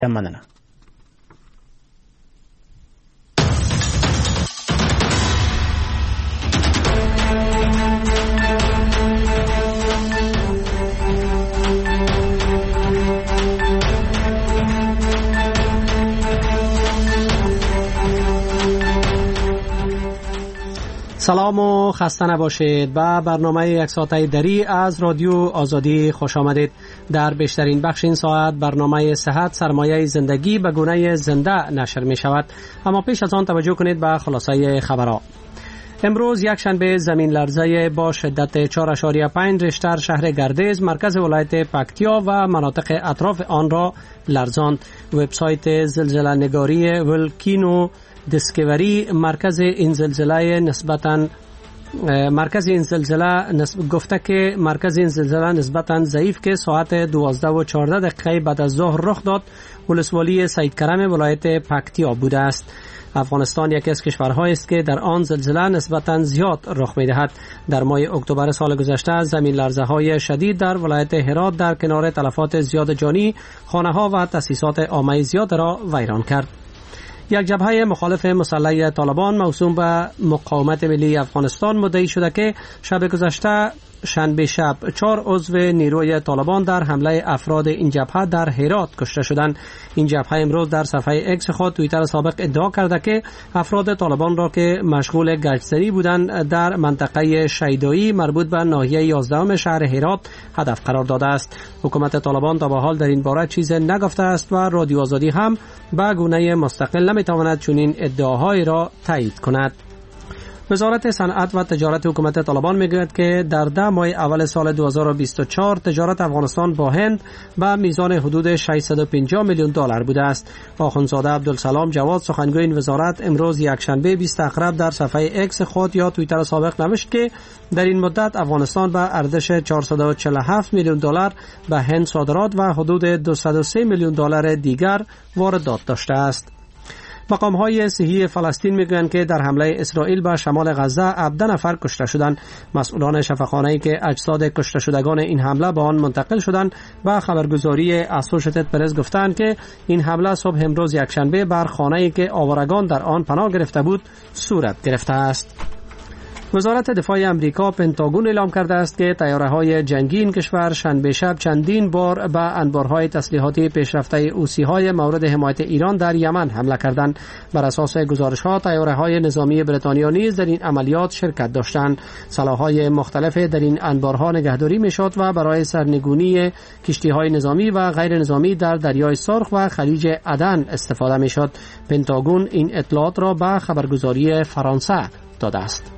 مننه. سلام و خسته نباشید. به برنامه یک ساعته دری از رادیو آزادی خوش آمدید. در بیشترین بخش این ساعت برنامه صحت سرمایه زندگی به گونه زنده نشر می شود. اما پیش از آن توجه کنید به خلاصه خبرها. امروز یک شنبه زمین لرزه با شدت 4.5 ریشتر شهر گردیز مرکز ولایت پکتیا و مناطق اطراف آن را لرزاند. وبسایت زلزله نگاری ولکینو دیسکوری مرکز این زلزله گفته که مرکز این زلزله نسبتاً ضعیف که ساعت 12:14 بعد از ظهر رخ داد ولسوالی سید کرم ولایت پکتیا بوده است. افغانستان یکی از کشورهایی است که در آن زلزله نسبتاً زیاد رخ می‌دهد. در ماه اکتبر سال گذشته زمین لرزه‌های شدید در ولایت هرات در کنار تلفات زیاد جانی خانه‌ها و تأسیسات عامه زیاد را ویران کرد. یک جبهه مخالف مسلح طالبان موسوم به مقاومت ملی افغانستان مدعی شده که شب گذشته شنبه شب 4 عضو نیروی طالبان در حمله افراد این جبهه در هرات کشته شدند. این جبهه امروز در صفحه اکس خود توییتر سابق ادعا کرده که افراد طالبان را که مشغول گشتزنی بودند در منطقه شیدایی مربوط به ناحیه 11 شهر هرات هدف قرار داده است. حکومت طالبان تا به حال در این باره چیز نگفته است و رادیو آزادی هم به گونه مستقل نمیتواند چنین ادعاهایی را تایید کند. وزارت صنعت و تجارت حکومت طالبان میگوید که در 10 ماه اول سال 2024 تجارت افغانستان با هند به میزان حدود 650 میلیون دلار بوده است. آخوندزاده عبدالسلام جواد سخنگوی این وزارت امروز یکشنبه 20 اکتبر در صفحه اکس خود یا توییتر سابق نوشت که در این مدت افغانستان به ارزش 447 میلیون دلار به هند صادرات و حدود 203 میلیون دلار دیگر واردات داشته است. مقام‌های صحی فلسطین میگویند که در حمله اسرائیل به شمال غزه 17 نفر کشته شدند. مسئولان شفاخانه‌ای که اجساد کشته شدگان این حمله به آن منتقل شدند به خبرگزاری اسوشیتد پرس گفتند که این حمله صبح امروز یکشنبه بر خانه‌ای که آوارگان در آن پناه گرفته بود صورت گرفته است. وزارت دفاع امریکا پنتاگون اعلام کرده است که طیاره‌های جنگی این کشور شنبه شب چندین بار به انبارهای تسلیحاتی پیشرفته حوثی‌های مورد حمایت ایران در یمن حمله کردند. بر اساس گزارش‌ها طیاره‌های نظامی بریتانیا نیز در این عملیات شرکت داشتند. سلاح‌های مختلف در این انبارها نگهداری می‌شد و برای سرنگونی کشتی‌های نظامی و غیر نظامی در دریای سرخ و خلیج عدن استفاده می‌شد. پنتاگون این اطلاعات را به خبرگزاری فرانسه داده است.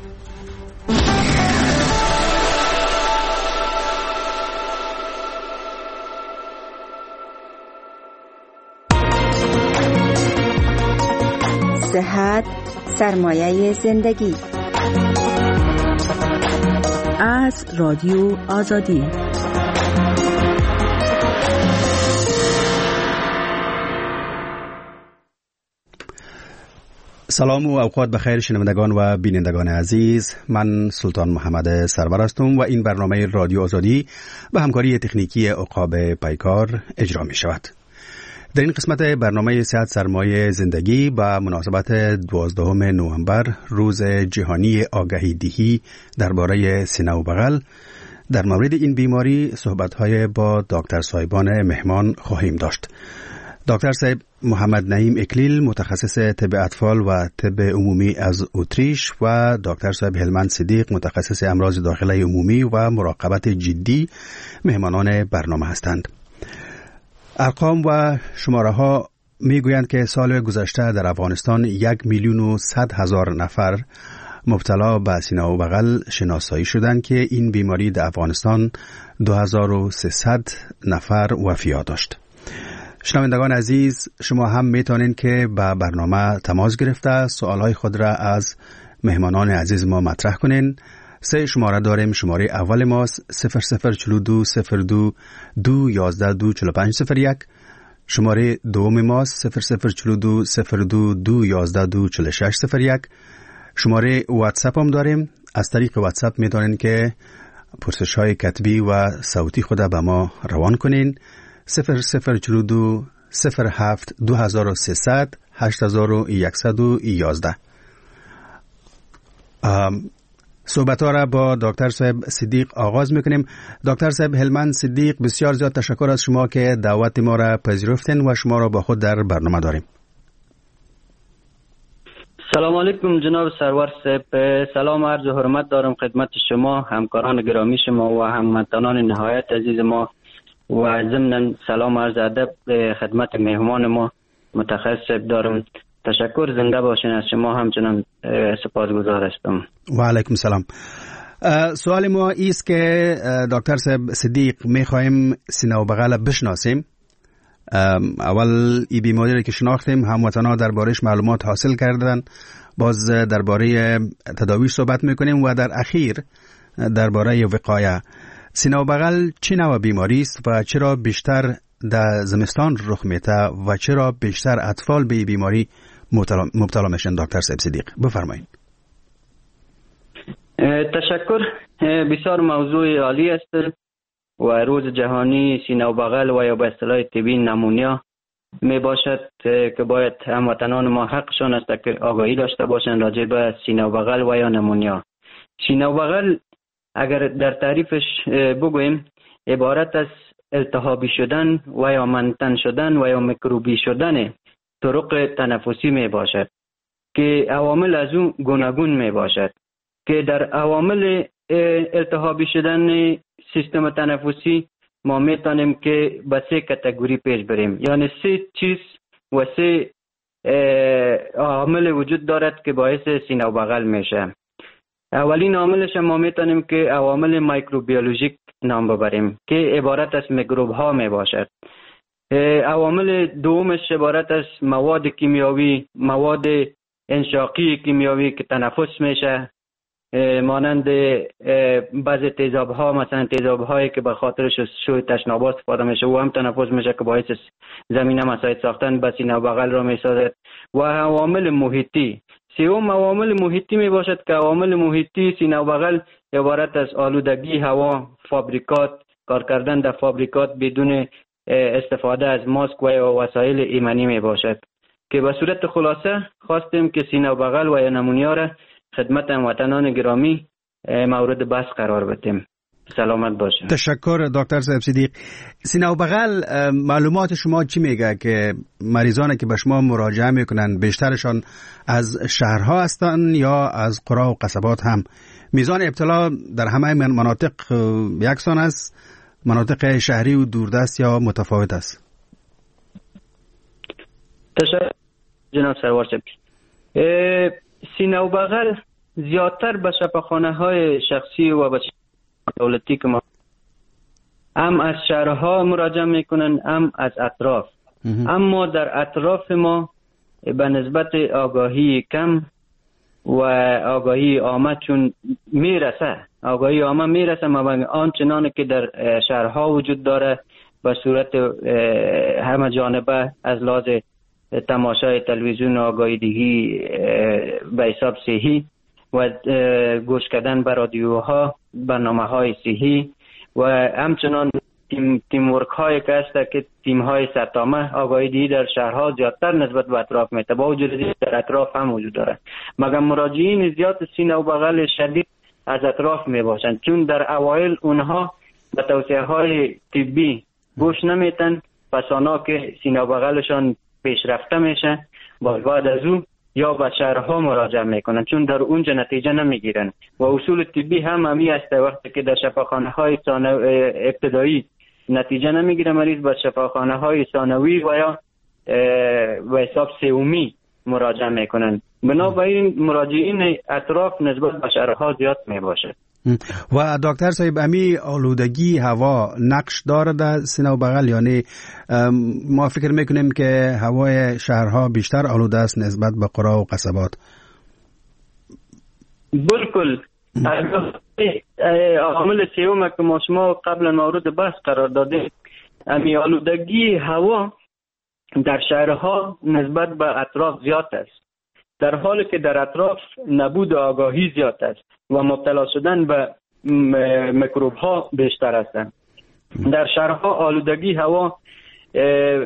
صحت سرمایه زندگی از رادیو آزادی. سلام و اوقات بخیر شنوندگان و بینندگان عزیز. من سلطان محمد سرور هستم و این برنامه رادیو آزادی به همکاری تکنیکی عقاب پیکار اجرا می شود. در این قسمت برنامه صحت سرمایه زندگی با مناسبت 12 نوامبر روز جهانی آگاهی دهی درباره سینه و بغل در مورد این بیماری صحبت‌های با دکتر صاحبان مهمان خواهیم داشت. دکتر صاحب محمد نعیم اکلیل متخصص طب اطفال و طب عمومی از اتریش و دکتر صاحب هلمند صدیق متخصص امراض داخله عمومی و مراقبت جدی مهمانان برنامه هستند. ارقام و شماره ها میگویند که سال گذشته در افغانستان 1,100,000 نفر مبتلا به سینه و بغل شناسایی شدند که این بیماری در افغانستان 2300 نفر وفات داشت. شنوندگان عزیز، شما هم میتونین که با برنامه تماس گرفته سوالهای خود را از مهمانان عزیز ما مطرح کنین. 3 شماره داریم. شماره اول ما 0042 02 211 24501. شماره دوم ما 0042 02 211 24601. شماره واتساپ هم داریم. از طریق واتساپ میتونین که پرسش‌های کتبی و صوتی خود به ما روان کنین. 0042 07 2300 8111. صحبت ها را با دکتر صاحب صدیق آغاز میکنیم. دکتر صاحب هلمند صدیق، بسیار زیاد تشکر از شما که دعوت ما را پذیرفتین و شما را با خود در برنامه داریم. سلام علیکم جناب سرور صاحب. سلام عرض و حرمت دارم خدمت شما، همکاران گرامی شما و هموطنان نهایت عزیز ما، و ضمن سلام عرض ادب خدمت مهمان ما متخصص دارم. تشکر، زنده باشین. از شما همچنان سپاسگزار هستم. و علیکم سلام. سوال ما ایست که دکتر صاحب صدیق میخوایم سینه و بغل بشناسیم. اول این بیماری که شناختیم، هموطنان دربارهش معلومات حاصل کردن، باز درباره تداوی صحبت میکنیم و در اخیر درباره وقایه. سینه و بغل چه نوع بیماری است و چرا بیشتر در زمستان رخ میده و چرا بیشتر اطفال به این بیماری مبتلا میشن؟ دکتر صاحب صدیق بفرمایید. تشکر. بسیار موضوع عالی است و روز جهانی سینه و بغل و یا به اصطلاح طبی نمونیا می باشد که باید هموطنان ما حقشان است که آگاهی داشته باشند راجع به سینه و بغل و یا نمونیا. سینه و بغل اگر در تعریفش بگوییم عبارت از التهابی شدن و یا منتن شدن و یا میکروبی شدن طرق تنفسی می باشد که عوامل از اون گوناگون می باشد که در عوامل التهابی شدن سیستم تنفسی ما میتونیم که به 3 کاتگوری پیش بریم، یعنی 3 چیز و 3 عامل وجود دارد که باعث سینه و بغل میشه. اولین عاملش ما میتونیم که عوامل میکروبیولوژیک نام ببریم که عبارت از میکروب ها می باشد. عوامل دومش عبارت از مواد کیمیاوی، مواد انشاقی کیمیاوی که تنفس میشه، مانند بعضی تیزاب ها، مثلا تیزاب هایی که به خاطر شوی تشنابات استفاده میشه و هم تنفس میشه که باعث زمینه مساعد ساختن به سینه و بغل را میسازد. و عوامل محیطی، سوم عوامل محیطی می باشد که عوامل محیطی سینه و بغل عبارت از آلودگی هوا، فابریکات، کار کردن در فابریکات بدون استفاده از ماسک و وسایل ایمنی می باشد که به صورت خلاصه خواستیم که سینه و بغل و یا نمونیا را خدمت هموطنان گرامی مورد بحث قرار بدیم. سلامت باشید. تشکر دکتر صاحب صدیق. سینه و بغل معلومات شما چی میگه که مریضانی که به شما مراجعه میکنن بیشترشان از شهرها هستن یا از قرا و قصبات هم؟ میزان ابتلا در همه مناطق یکسان است؟ مناطق شهری و دوردست یا متفاوت است؟ تشکر جناب سروار صاحب. سینه و بغل زیادتر به شفاخانه های شخصی و به دولتی که ما هم از شهرها مراجعه میکنن هم از اطراف. اما در اطراف ما به نسبت آگاهی کم و آگاهی عامه چون میرسه، آگاهی عامه میرسه ما آنچنان که در شهرها وجود داره به صورت همه جانبه از لحاظ تماشای تلویزیون، آگاهی دهی به حساب صحی و گوش کردن به رادیوها، برنامه های صحی و همچنان تیم ورک های که هست که تیم های سرتامه آگاهی دهی در شهرها زیادتر نسبت به اطراف میته، با وجود در اطراف هم وجود داره. مگر مراجعین زیاد سینه و بغل شدید از اطراف می باشند چون در اوایل اونها به توصیه های طبی گوش نمیتن، پس آنها که سینه و بغلشان پیشرفته میشه بعد از اون یا به شهرها مراجعه میکنن چون در اونجا نتیجه نمیگیرن و اصول طبی هم همی است. وقتی که در شفاخانه های ابتدایی نتیجه نمیگیره مریض به شفاخانه های ثانوی و یا به حساب سومی مراجعه میکنن. بنابراین مراجعین اطراف نسبت به شهرها زیاد میباشه. و دکتر صاحب امی آلودگی هوا نقش داره در سینه و بغل؟ یعنی ما فکر میکنیم که هوای شهرها بیشتر آلوده است نسبت به قرا و قصبات. بالکل. عامل سوم که ما شما قبلا مورد بحث قرار دادیم، امی آلودگی هوا در شهرها نسبت به اطراف زیاد است، در حالی که در اطراف نبود آگاهی زیاد است و مبتلا شدن به میکروب ها بیشتر هستند. در شهرها آلودگی هوا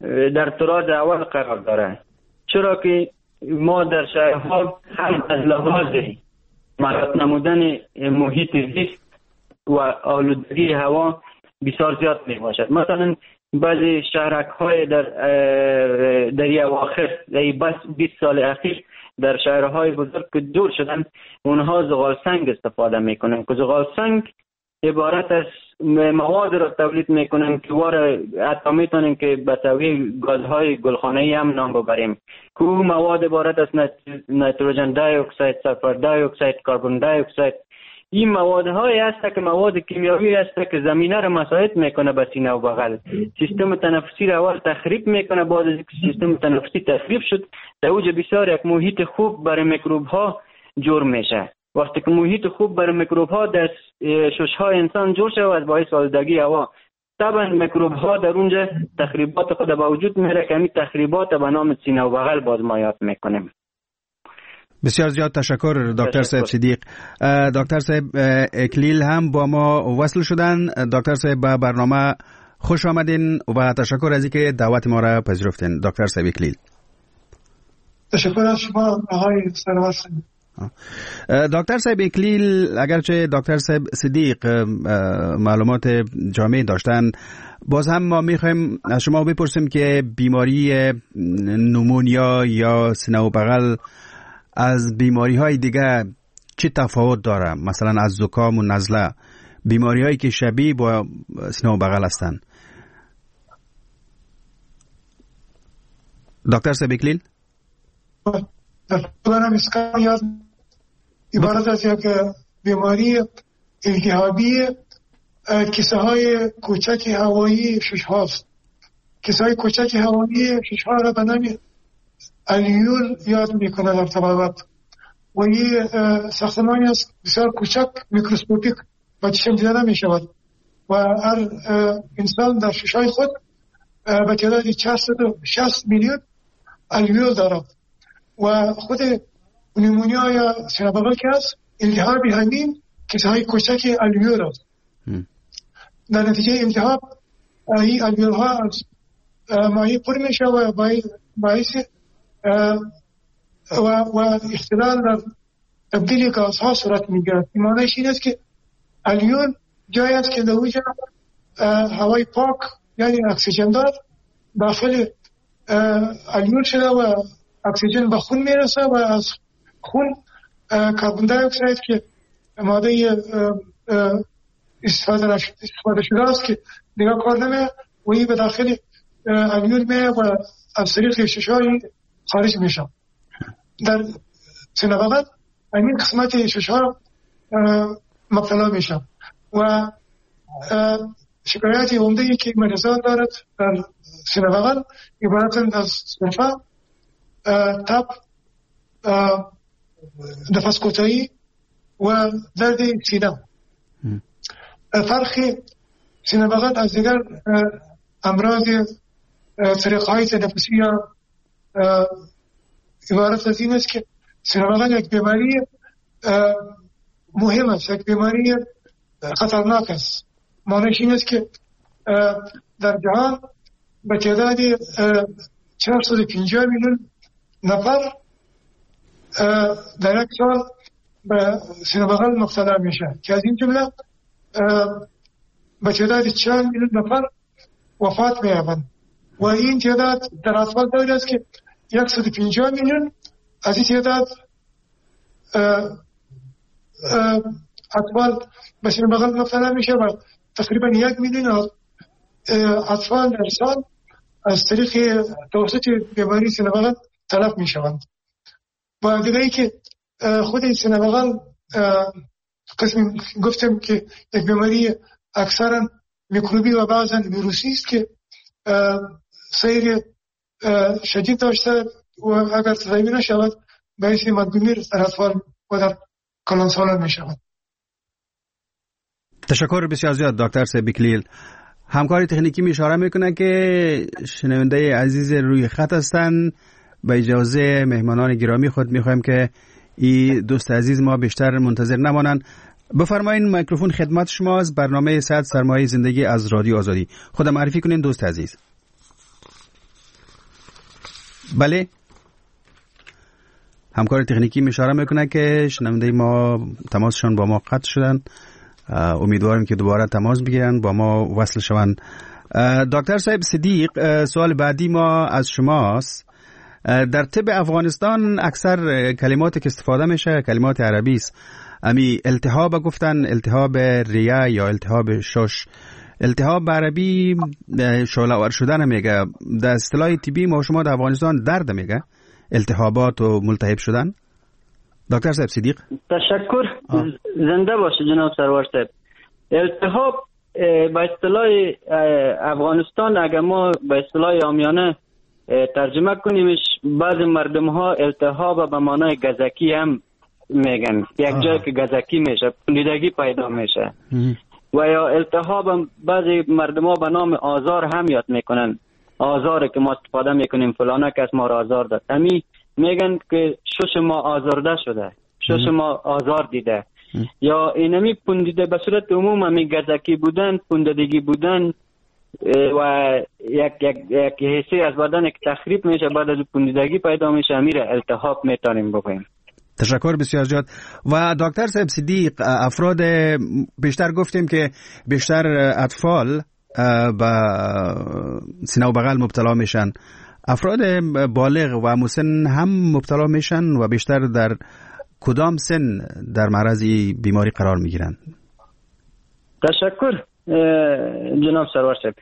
در طراز اول قرار داره، چرا که ما در شهرها هم از لحاظ مرتب نمودن محیط زیست و آلودگی هوا بسیار زیاد می باشد. مثلا بعضی شهرک های در اواخر 20 سال اخیر در شهرهای بزرگ که دور شدن، اونها زغال سنگ استفاده میکنن که زغال سنگ عبارت از مواد را تولید میکنن که حتی میتونن که به توی گازهای گلخانه‌ای هم نام ببریم که اون مواد عبارت از نیتروژن دی اکساید، سلفر دی اکساید، کربن دی اکساید. این موادهایی هست که مواد کیمیایی هست که زمینه را مساعد میکنه به سینه و بغل، سیستم تنفسی را اول تخریب میکنه. بعد از اینکه سیستم تنفسی تخریب شد، در اوج بسیار یک محیط خوب برای میکروب ها جور میشه. وقتی که محیط خوب برای میکروب ها در ششهای انسان جور شود، از باعث آلودگی هوا طبعا میکروب ها در اونجا تخریبات خود به وجود میاره که همین تخریبات به نام سینه و بغل باز ما یاد میکنیم. بسیار زیاد تشکر دکتر صاحب صدیق. دکتر صاحب اکلیل هم با ما وصل شدن. دکتر صاحب به برنامه خوش آمدین و تشکر از اینکه دعوت ما را پذیرفتین. دکتر صاحب اکلیل. تشکر از شما آقای سرور. دکتر صاحب اکلیل، اگرچه دکتر صاحب صدیق معلومات جامع داشتن، باز هم ما میخوایم از شما بپرسیم که بیماری نمونیا یا سینه و بغل از بیماری های دیگه چه تفاوت داره؟ مثلا از زکام و نزله، بیماری هایی که شبیه با سینه و بغل هستن. دکتر صاحب اکلیل؟ اسکان یاد عبارت از یک بیماری التهابی کیسه های کوچک هوایی شش هاست. کیسه های کوچک هوایی شش ها را به نام الیول یاد میکنه در طبابت و این ساختمانی است بسیار کوچک، میکروسکوپیک و چشم دیده نمیشود و هر انسان در شش های خود به تعداد 460 میلیون الیول دارد و خود نیمونیا یا سینه بغل که است التهاب همین کیسه های کوچک الیول است. در نتیجه التهاب این الیول ها از مایع پر میشه و باعث و اختلال در تبدیل گازها صورت میگیرد. معنیش این است که الیول جایی است که در اونجا هوای پاک یعنی اکسیژن دار داخل الیول شده و اکسیژن به خون میرسه و از خون کربن دی اکساید که ماده استفاده شده است که دیگه کار نمیه و این به داخل الیول میه و از طریق ششهای خارج میشه. در سینه بغل همین قسمت ششها مبتلا میشه و شکایت عمده‌ای که مریضان دارد در سینه بغل عبارت از سرفه، تب، نفس کوتاهی و درد سینه. فرق سینه بغل از دیگر امراض طریق‌های تنفسی یا عبارت از این است که سینه بغل یک بیماری مهم است، یک بیماری خطرناک است. معنیش این است که در جهان به تعداد 450 میلیون نفر در یک سال به سینه بغل مبتلا میشه که از این جمله به تعداد 40 میلیون نفر وفات می‌یابند و این تعداد در اطفال داری است که 150 میلیون از این تعداد اطفال به سینه بغل مبتلا میشه و تقریبا 1 میلیون اطفال در سال از طریق توسط بیماری سینه بغل تلف میشوند. و دیگه ای که خود سینه بغل قسم گفتم که یک بیماری اکثرا میکروبی و بعضا ویروسی است که سیر شدید داشته و اگر تداوی نشود باعث مدمیر در اطفال و در کلانسالان میشود. تشکر بسیار زیاد دکتر صاحب اکلیل. همکار تکنیکی می اشاره میکنه که شنونده عزیز روی خط هستن. با اجازه مهمانان گرامی خود میخوایم که این دوست عزیز ما بیشتر منتظر نمانن. بفرمایین میکروفون خدمت شماست. برنامه 100 سرمایه زندگی از رادیو آزادی. خود معرفی کنین دوست عزیز. بله، همکار تکنیکی اشاره میکنه که شنونده ما تماسشان با ما قطع شدن. امیدواریم که دوباره تماس بگیرن، با ما وصل شوند. دکتر صاحب صدیق، سوال بعدی ما از شماست. در طب افغانستان اکثر کلماتی که استفاده میشه کلمات عربی است. امی التهاب گفتن، التهاب ریه یا التهاب شش. التهاب عربی شعله ور شدن میگه. در اصطلاح طبی ما شما در افغانستان درد میگه، التهابات و ملتهب شدن. دکتر صاحب صدیق تشکر. زنده باشه جناب سرور صاحب. التهاب به اصطلاح افغانستان اگر ما به اصطلاح عامیانه ترجمه کنیمش، بعض مردم ها التهاب به معنای گزکی هم میگن، یک جای که گزکی میشه، پولیدگی پیدا میشه. و یا التهاب هم بعضی مردم ها به نام آزار هم یاد میکنن، آزاره که ما استفاده میکنیم فلانه کس ما را آزار داد، امی میگن که شش ما آزارده شده، شش ما آزار دیده. یا اینمی پوندیده به صورت عموم همی گزکی بودن، پوندیدگی بودن و یک حسی از بدن که تخریب میشه، بعد از پوندیدگی پیدا میشه، میره التهاب میتونیم بگوییم. تشکر بسیار زیاد. و دکتر صاحب صدیق، افراد بیشتر گفتیم که بیشتر اطفال به سینه و بغل مبتلا میشن، افراد بالغ و مسن هم مبتلا میشن و بیشتر در کدام سن در معرض بیماری قرار میگیرن؟ تشکر جناب سرور صاحب.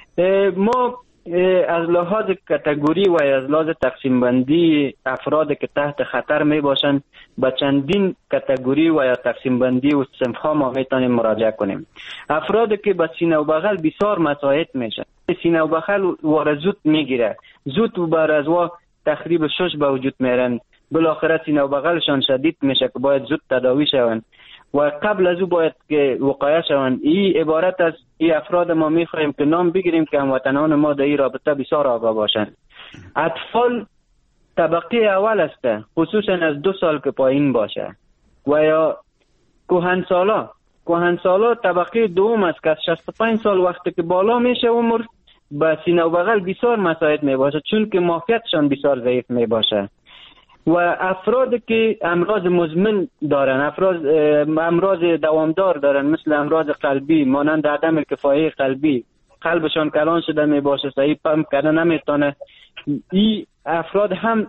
ما از لحاظ کاتگوری و از لحاظ تقسیم بندی افراد که تحت خطر می باشند به چندین کاتگوری و یا تقسیم بندی و صنف ها ما میتونیم مراجعه کنیم. افراد که به سینه و بغل بسیار مساعد میشن، سینه و بغل واره زود میگیره، زود بر از وا تخریب شش به وجود میرن، بالاخره سینه و بغلشان شدید میشه که باید زود تداوی شوند و قبل از او باید که وقایع شوند. این عبارت از این افراد ما میخواهیم که نام بگیریم که هموطنان ما در این رابطه بسیار آگاه باشند. اطفال طبقه اول است، خصوصا از 2 سال که پایین باشه، و یا کهنسالا طبقه دوم است که از 65 سال وقتی که بالا میشه عمر به سینه و بغل بسیار مساعد می باشه، چون که معافیتشان بسیار ضعیف می باشه. و افراد که امراض مزمن دارن، امراض دوامدار دارن، مثل امراض قلبی مانند عدم کفایه قلبی، قلبشان کلان شده می باشه، صحیح پمپ کردن نمیتونه، این افراد هم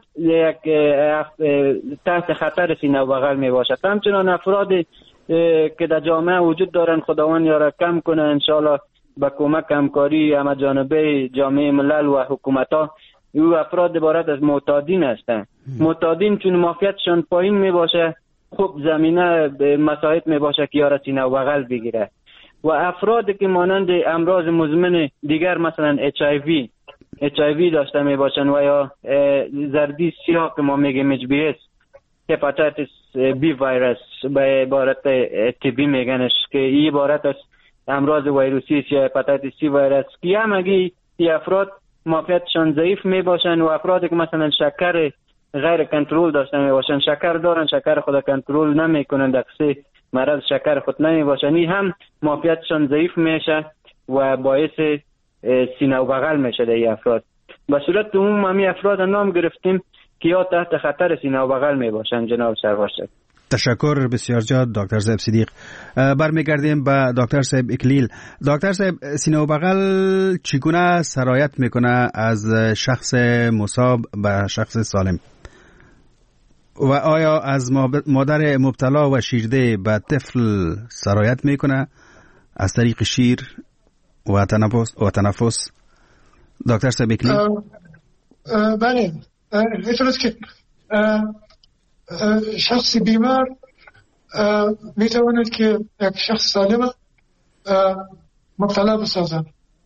تحت خطر سینه و بغل می باشه. همچنان افرادی که در جامعه وجود دارن، خداوند یارا کم کنه انشالله با کمک همکاری همه جانبه جامعه ملل و حکومت ها، او افراد عبارت از معتادین هستند. معتادین چون معافیتشان پایین می باشه، خوب زمینه مساعد می باشه که یارا سینه و بغل بگیره. و افراد که مانند امراض مزمن دیگر مثلا HIV داشته می باشن و یا زردی سیاه که ما میگیم HBS، هپاتیتس بی ویروس به عبارت طبی میگنش، که این عبارت از امراض ویروسی یا هپاتیتس سی ویروس که همگی این افراد معافیتشان ضعیف می باشن. و افرادی که مثلا شکر غیر کنترل داشته می باشن، شکر دارن شکر خود کنترل نمی کنن، دقیقه مرض شکر خود نمی باشن، این هم معافیتشان ضعیف میشه و باعث سینه و بغل میشه در این افراد. به صورت عموم همی افراد نام گرفتیم که یا تحت خطر سینه و بغل می باشن جناب سرور صاحب. تشکر بسیار زیاد دکتر صاحب صدیق. برمیگردیم به دکتر صاحب اکلیل. دکتر صاحب، سینه و بغل چگونه سرایت میکنه از شخص مصاب به شخص سالم؟ و آیا از مادر مبتلا و شیرده به طفل سرایت میکنه از طریق شیر و تنفس؟ دکتر صاحب اکلیل. بله، اینطوریست که شخص بیمار میتواند که یک شخص سالم مبتلا بسازد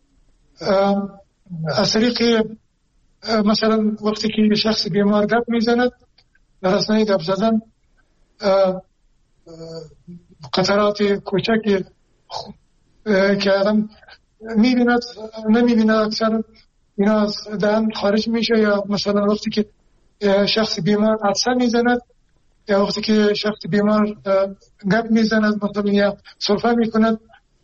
از طریق مثلا وقتی که شخص بیمار گپ میزند، در اثنای گپ زدن قطرات کوچکی که آدم میبیند نمیبیند اکثر اینا از دهن خارج میشه، یا مثلا وقتی که شخص بیمار عطسه میزند، یا وقتی که شخص بیمار گپ میزند مثلا یا سرفه میکند،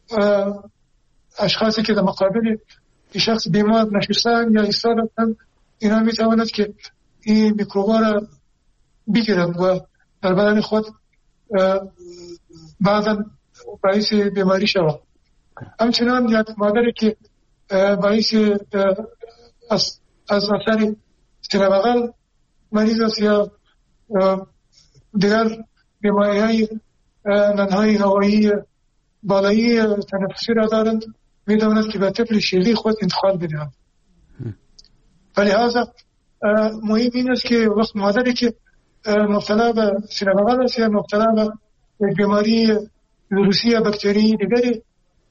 اشخاصی که در مقابل شخص بیمار نشستن یا ایستادن اینا میتواند که این میکروبا را بگیرند و در بدن خود بعدا باعث بیماری شود. همچنان یک مادری که باعث از اثر سینه بغل مریض است یا دیگر بیماری‌های ننهای هوایی بالایی تنفسی را دارند می‌تواند که به طفل شیلی خود انتقال بدهند. ولی لذا مهم این است که وقت مادری که مبتلا به سینه بغل است یا مبتلا به بیماری ویروسی یا باکتری دیگری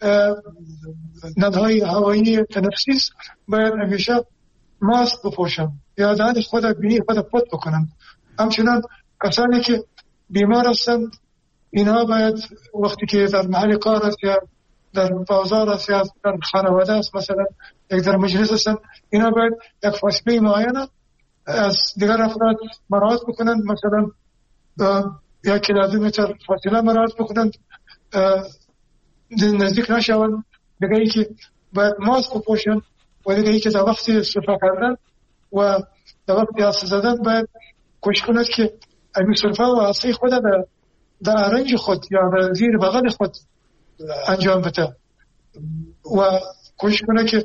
ننهای هوایی تنفسی است باید همیشه ماسک بپوشند یا دهان خود بینی خود پاک بکنند. همچنان کسانی که بیمار هستند اینها باید وقتی که در محل کار است یا در بازار است یا در خانواده است مثلا یک در مجلس هستند اینها باید یک فاصله معینه از دیگر افراد مراعات بکنند، مثلا 1 کیلومتر فاصله مراعات بکنند، نزدیک نشوند. دیگه ای که باید ماسک بپوشند و دیگه ای که در وقت صرفه کردن و در وقت عصا زدن باید کوشش کند که این صرفه و عصای خود در رنج خود یا در زیر بغل خود انجام بده و کوشش کنه که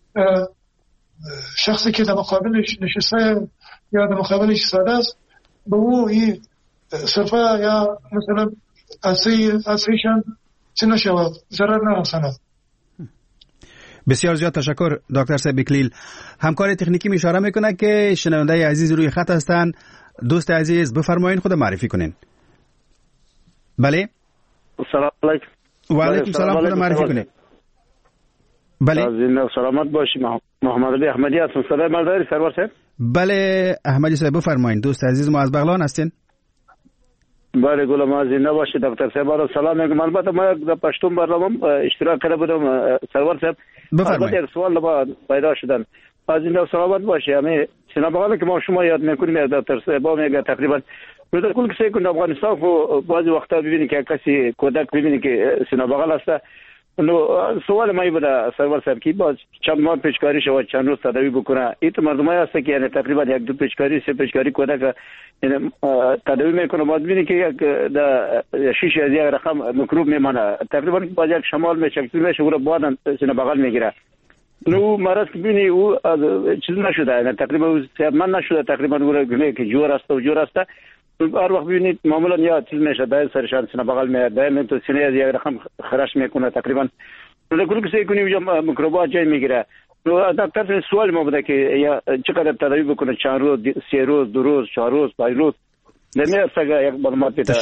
شخصی که در مقابلش نشسته یا در مقابلش ایستاده است به او این صرفه یا مثلا عصایشان چه نشود، ضرر نرساند. بسیار زیاد تشکر دکتر صاحب بکلیل. همکار تکنیکی می اشاره میکنه که شنونده عزیز روی خط هستن. دوست عزیز بفرمایید خود معرفی کنین. بله. سلام علیکم. و علیکم سلام، خود معرفی کنین. بله. زنده و سلامت باشی. محمد علی احمدی هستم. صدای من داری سرور صاحب؟ بله احمدی صاحب بفرمایید. دوست عزیز ما از بغلان هستین. بله گلم از زنده باشی دکتر صاحب. را سلام میگم. البته ما در پشتون برنامه اشتراک کرده بودم سرور صاحب. بفرمایید. البته سوال بعد پیدا شدن. از زنده و سلامت باشی. همه سینه بغل که ما شما یاد میکنیم دکتر صاحب میگه تقریبا در کل کسی که افغانستان خو بعضی وقتا ببینی که کسی کودک ببینی که سینه بغل است. نو سوال ما بوده سرور صاحب که باز چند ماه پیشکاری شود چند روز تداوی بکنه. این تو مردمای است که یعنی تقریبا 1-2 پیشکاری 3 پیشکاری کودک یعنی تداوی میکنه باز ببینی که یک در 6 از یک رقم میکروب میمانه تقریبا باز یک شمال میشه میشه او بعدن سینه بغل میگیره. نو مرض که ببینی او چیز نشده یعنی تقریبا صحتمند نشده تقریبا او را که جور است و جور است. هر وقت ببینید معمولا یا چیز میشه دای سرشان سینه بغل میاد دائما تو سینه از یک رقم خراش میکنه تقریبا در کل کسی کنی اونجا میکروبات جای میگیره. دکتر سوال ما بوده که یا چقدر تداوی بکنه چند روز 3 روز 2 روز 4 روز 5 روز یک معلومات بده.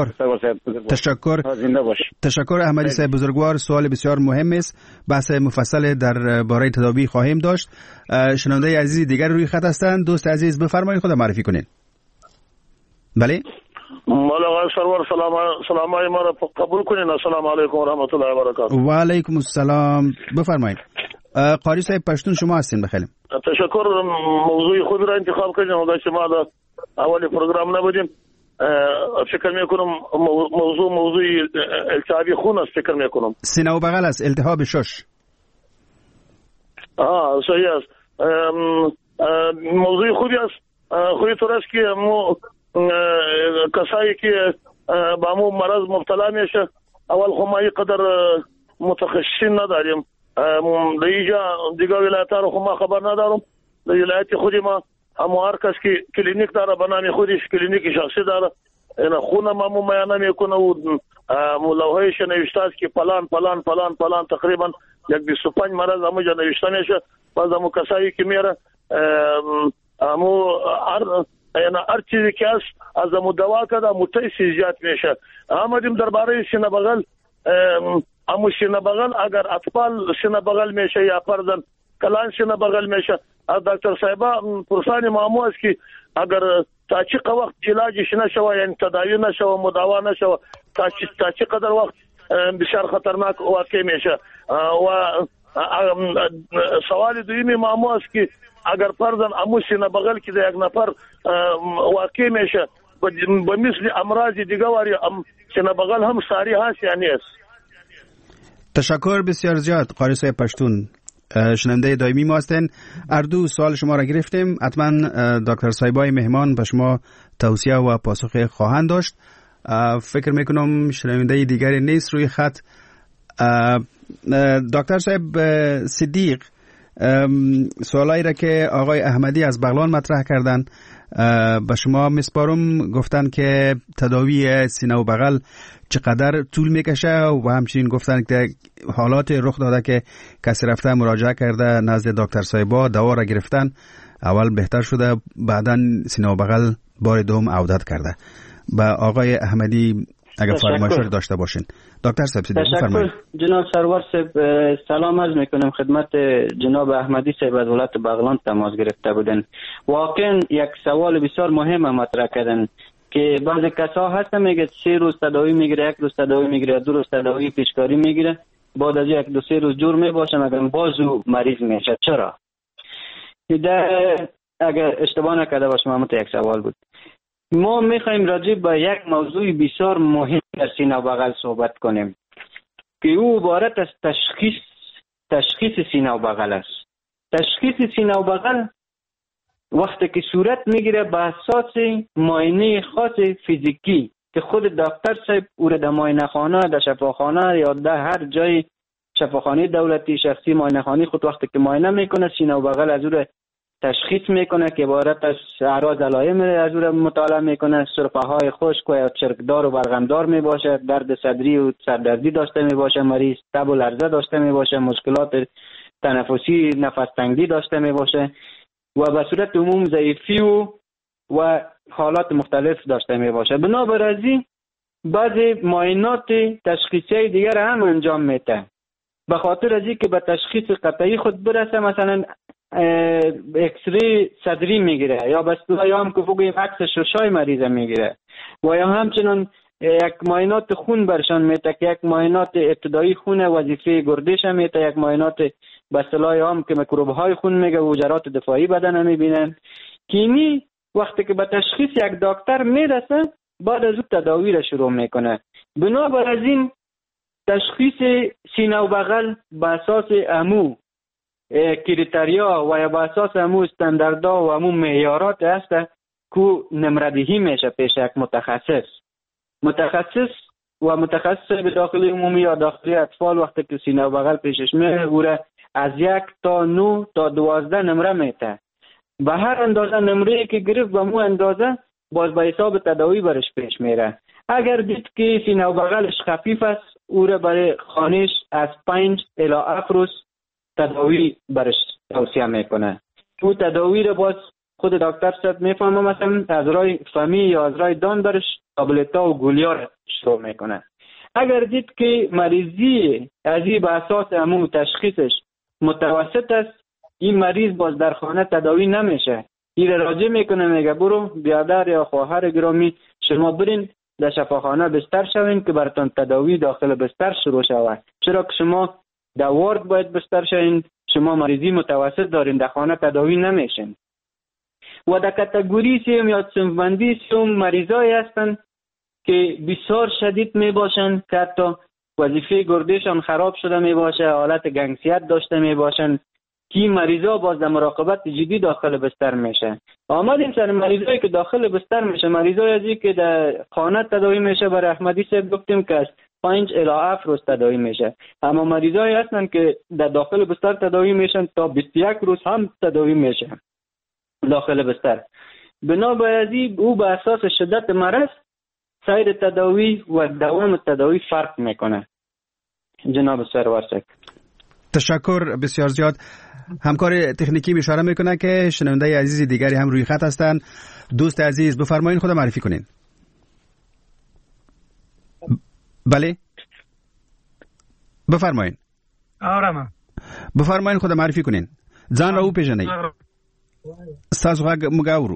تشکر احمدی صاحب بزرگوار. سوال بسیار مهم است. بحث مفصل در باره تداوی خواهیم داشت. شنونده عزیز دیگر روی خط هستند. دوست عزیز بفرمایید خود معرفی کنین. بله مولا سرور سلامای ما را قبول کنین. السلام علیکم و رحمت الله و برکاته. و علیکم السلام. بفرمایید. قاری صاحب پشتون شما هستین بخیر. تشکر. موضوع خود را انتخاب کردیم که ما در اول پروگرام نبودیم. فکر میکنم موضوع التهاب خون است. فکر میکنم سینه و بغل است، التهاب شش. صحیح است. موضوع خوبی است. خوبی طور است که کسایی که با مو مرض مبتلا میشه اول خو ما قدر متخصصین نداریم. دیگه ولایت رو خو ما خبر ندارم. ولایت خود ما هر کس که کلینیک داره به نام خودش کلینیک شخصی داره اینا خونه ما میانه میکنه و لوحهش نوشته است که فلان تقریبا 25 مرض همونجا نوشته میشه. باز همون کسایی که میره یعنی هر چیزی که از امو دوا کده امو تیسی زیاد میشه. آمدیم درباره سینه بغل. امو سینه بغل اگر اطفال سینه بغل میشه یا فرزن کلان سینه بغل میشه از دکتر صاحبه پرسانی معمول است که اگر تا چه وقت علاجش نشوه یعنی تداوی نشوه مداوا نشوه تا چه قدر وقت بسیار خطرناک واقع میشه. و سوال دویمی معمول است که اگر فرضاً امو سینه بغل که یک نفر واقع میشه به مثل امراض دیگه واری سینه بغل هم ساری هست یا نیست. تشکر بسیار زیاد قاری صاحب پشتون. شنونده دائمی ما هستین. اردو سوال شما را گرفتیم. حتما دکتر صایبای مهمان به شما توصیه و پاسخ خواهند داشت. فکر میکنم شنونده دیگری نیست روی خط. دکتر صاحب صدیق، سوالایی را که آقای احمدی از بغلان مطرح کردن به شما میسپارم. گفتن که تداوی سینه و بغل چقدر طول میکشه و همچنین گفتن که حالات رخ داده که کسی رفته مراجعه کرده نزد دکتر صایبا، دوا را گرفتن، اول بهتر شده، بعداً سینه و بغل بار دوم عودت کرده. با آقای احمدی اگر فرمایش داشته باشین. دکتر صاحب تشکر جناب سرور صاحب. سلام عرض میکنم خدمت جناب احمدی صاحب از ولایت بغلان تماس گرفته بودن. واقعا یک سوال بسیار مهم مطرح کردن که بعضی کسا هستن میگه 3 روز تداوی میگیره، 1 روز تداوی میگیره، 2 روز تداوی پیشکاری میگیره، بعد از 1-2-3 روز جور میباشه مگر بازو مریض میشه. چرا؟ اگر اشتباه نکرده باشم همون یک سوال بود. ما میخوایم راجع به یک موضوع بسیار مهم در سینه و بغل صحبت کنیم که او عبارت از تشخیص سینه و بغل است. تشخیص سینه و بغل وقتی که صورت میگیره به اساس معاینه خاص فیزیکی که خود دکتر صاحب او را در معاینه خانه، در شفاخانه یا در هر جای شفاخانه دولتی، شخصی، معاینه خانه خود وقتی که معاینه میکنه سینه و بغل از او را تشخیص میکنه که عبارت از اعراض علائم از او را مطالعه میکنه. سرفه های خشک و یا چرکدار و بلغمدار میباشه، درد صدری و سردردی داشته میباشه مریض، تب و لرزه داشته میباشه، مشکلات تنفسی، نفس تنگی داشته میباشه و به صورت عموم ضعیفی و حالات مختلف داشته میباشه. بنابراین بعضی معاینات تشخیصی دیگر هم انجام میده به خاطر از اینکه به تشخیص قطعی خود برسه. مثلا اکسری صدری میگیره یا یا هم که بگوییم عکس ششای مریض میگیره و یا همچنان یک معاینات خون برشان میده که یک معاینات ابتدایی خون وظیفه گردش میده، یک معاینات به اصطلاح هم که میکروب های خون میگه و حجرات دفاعی بدن میبینن. کینی وقتی که به تشخیص یک دکتر میرسه بعد از او تداوی را شروع میکنه. بنابراین تشخیص سینه و بغل به اساس امو کریتریا و یا به اساس امو استانداردها و امو معیارات است که نمردهی میشه پیش یک متخصص به داخل عمومی یا داخلی اطفال. وقتی که سینه و بغل پیشش میره او را از 1 تا 9 تا 12 نمره میته. به هر اندازه نمره که گرفت به مو اندازه باز به حساب تداوی برش پیش میره. اگر دید که سینه و بغلش خفیف است او را برای خانش از 5 الی 7 روز تداوی برش توصیه میکنه. او تداوی را باز خود دکتر صاحب میفهمه، مثلا از رای فمی یا از رای دان برش تابلتا و گولیا را شروع میکنه. اگر دید که مریضی از این به اساس همون تشخیصش متوسط است، این مریض باز در خانه تداوی نمیشه، این راجع میکنه میگه برو بیادر یا خواهر گرامی شما برین در شفاخانه بستر شوین که براتون تداوی داخل بستر شروع شود. چرا که شما در وارد باید بستر شوین، شما مریضی متوسط دارین، در خانه تداوی نمیشین. و در کاتگوری سوم یا صنف‌بندی سوم مریضایی هستن که بسیار شدید می باشن که حتی وظیفه گردشان خراب شده می باشه، حالت گنگسیت داشته می باشن که مریضا باز در مراقبت جدی داخل بستر میشه. آمدیم سر مریضایی که داخل بستر میشه، مریضایی ازی که در خانه تداوی میشه برای احمدی صاحب گفتیم که از 5 الی 7 روز تداوی میشه. اما مریضایی هستن که در داخل بستر تداوی میشن تا 21 روز هم تداوی میشه داخل بستر. بنابراین او به اساس شدت مرض سیر تداوی و دوام تداوی فرق میکنه. جناب سرور صاحب تشکر بسیار زیاد. همکار تکنیکی اشاره میکنه که شنونده عزیز دیگری هم روی خط هستن. دوست عزیز بفرمایید خود معرفی کنین. بله بفرمایید. آرام بفرمایید خود معرفی کنین. ځان را وپیژنئ. ستاسو غږ موږ اورو.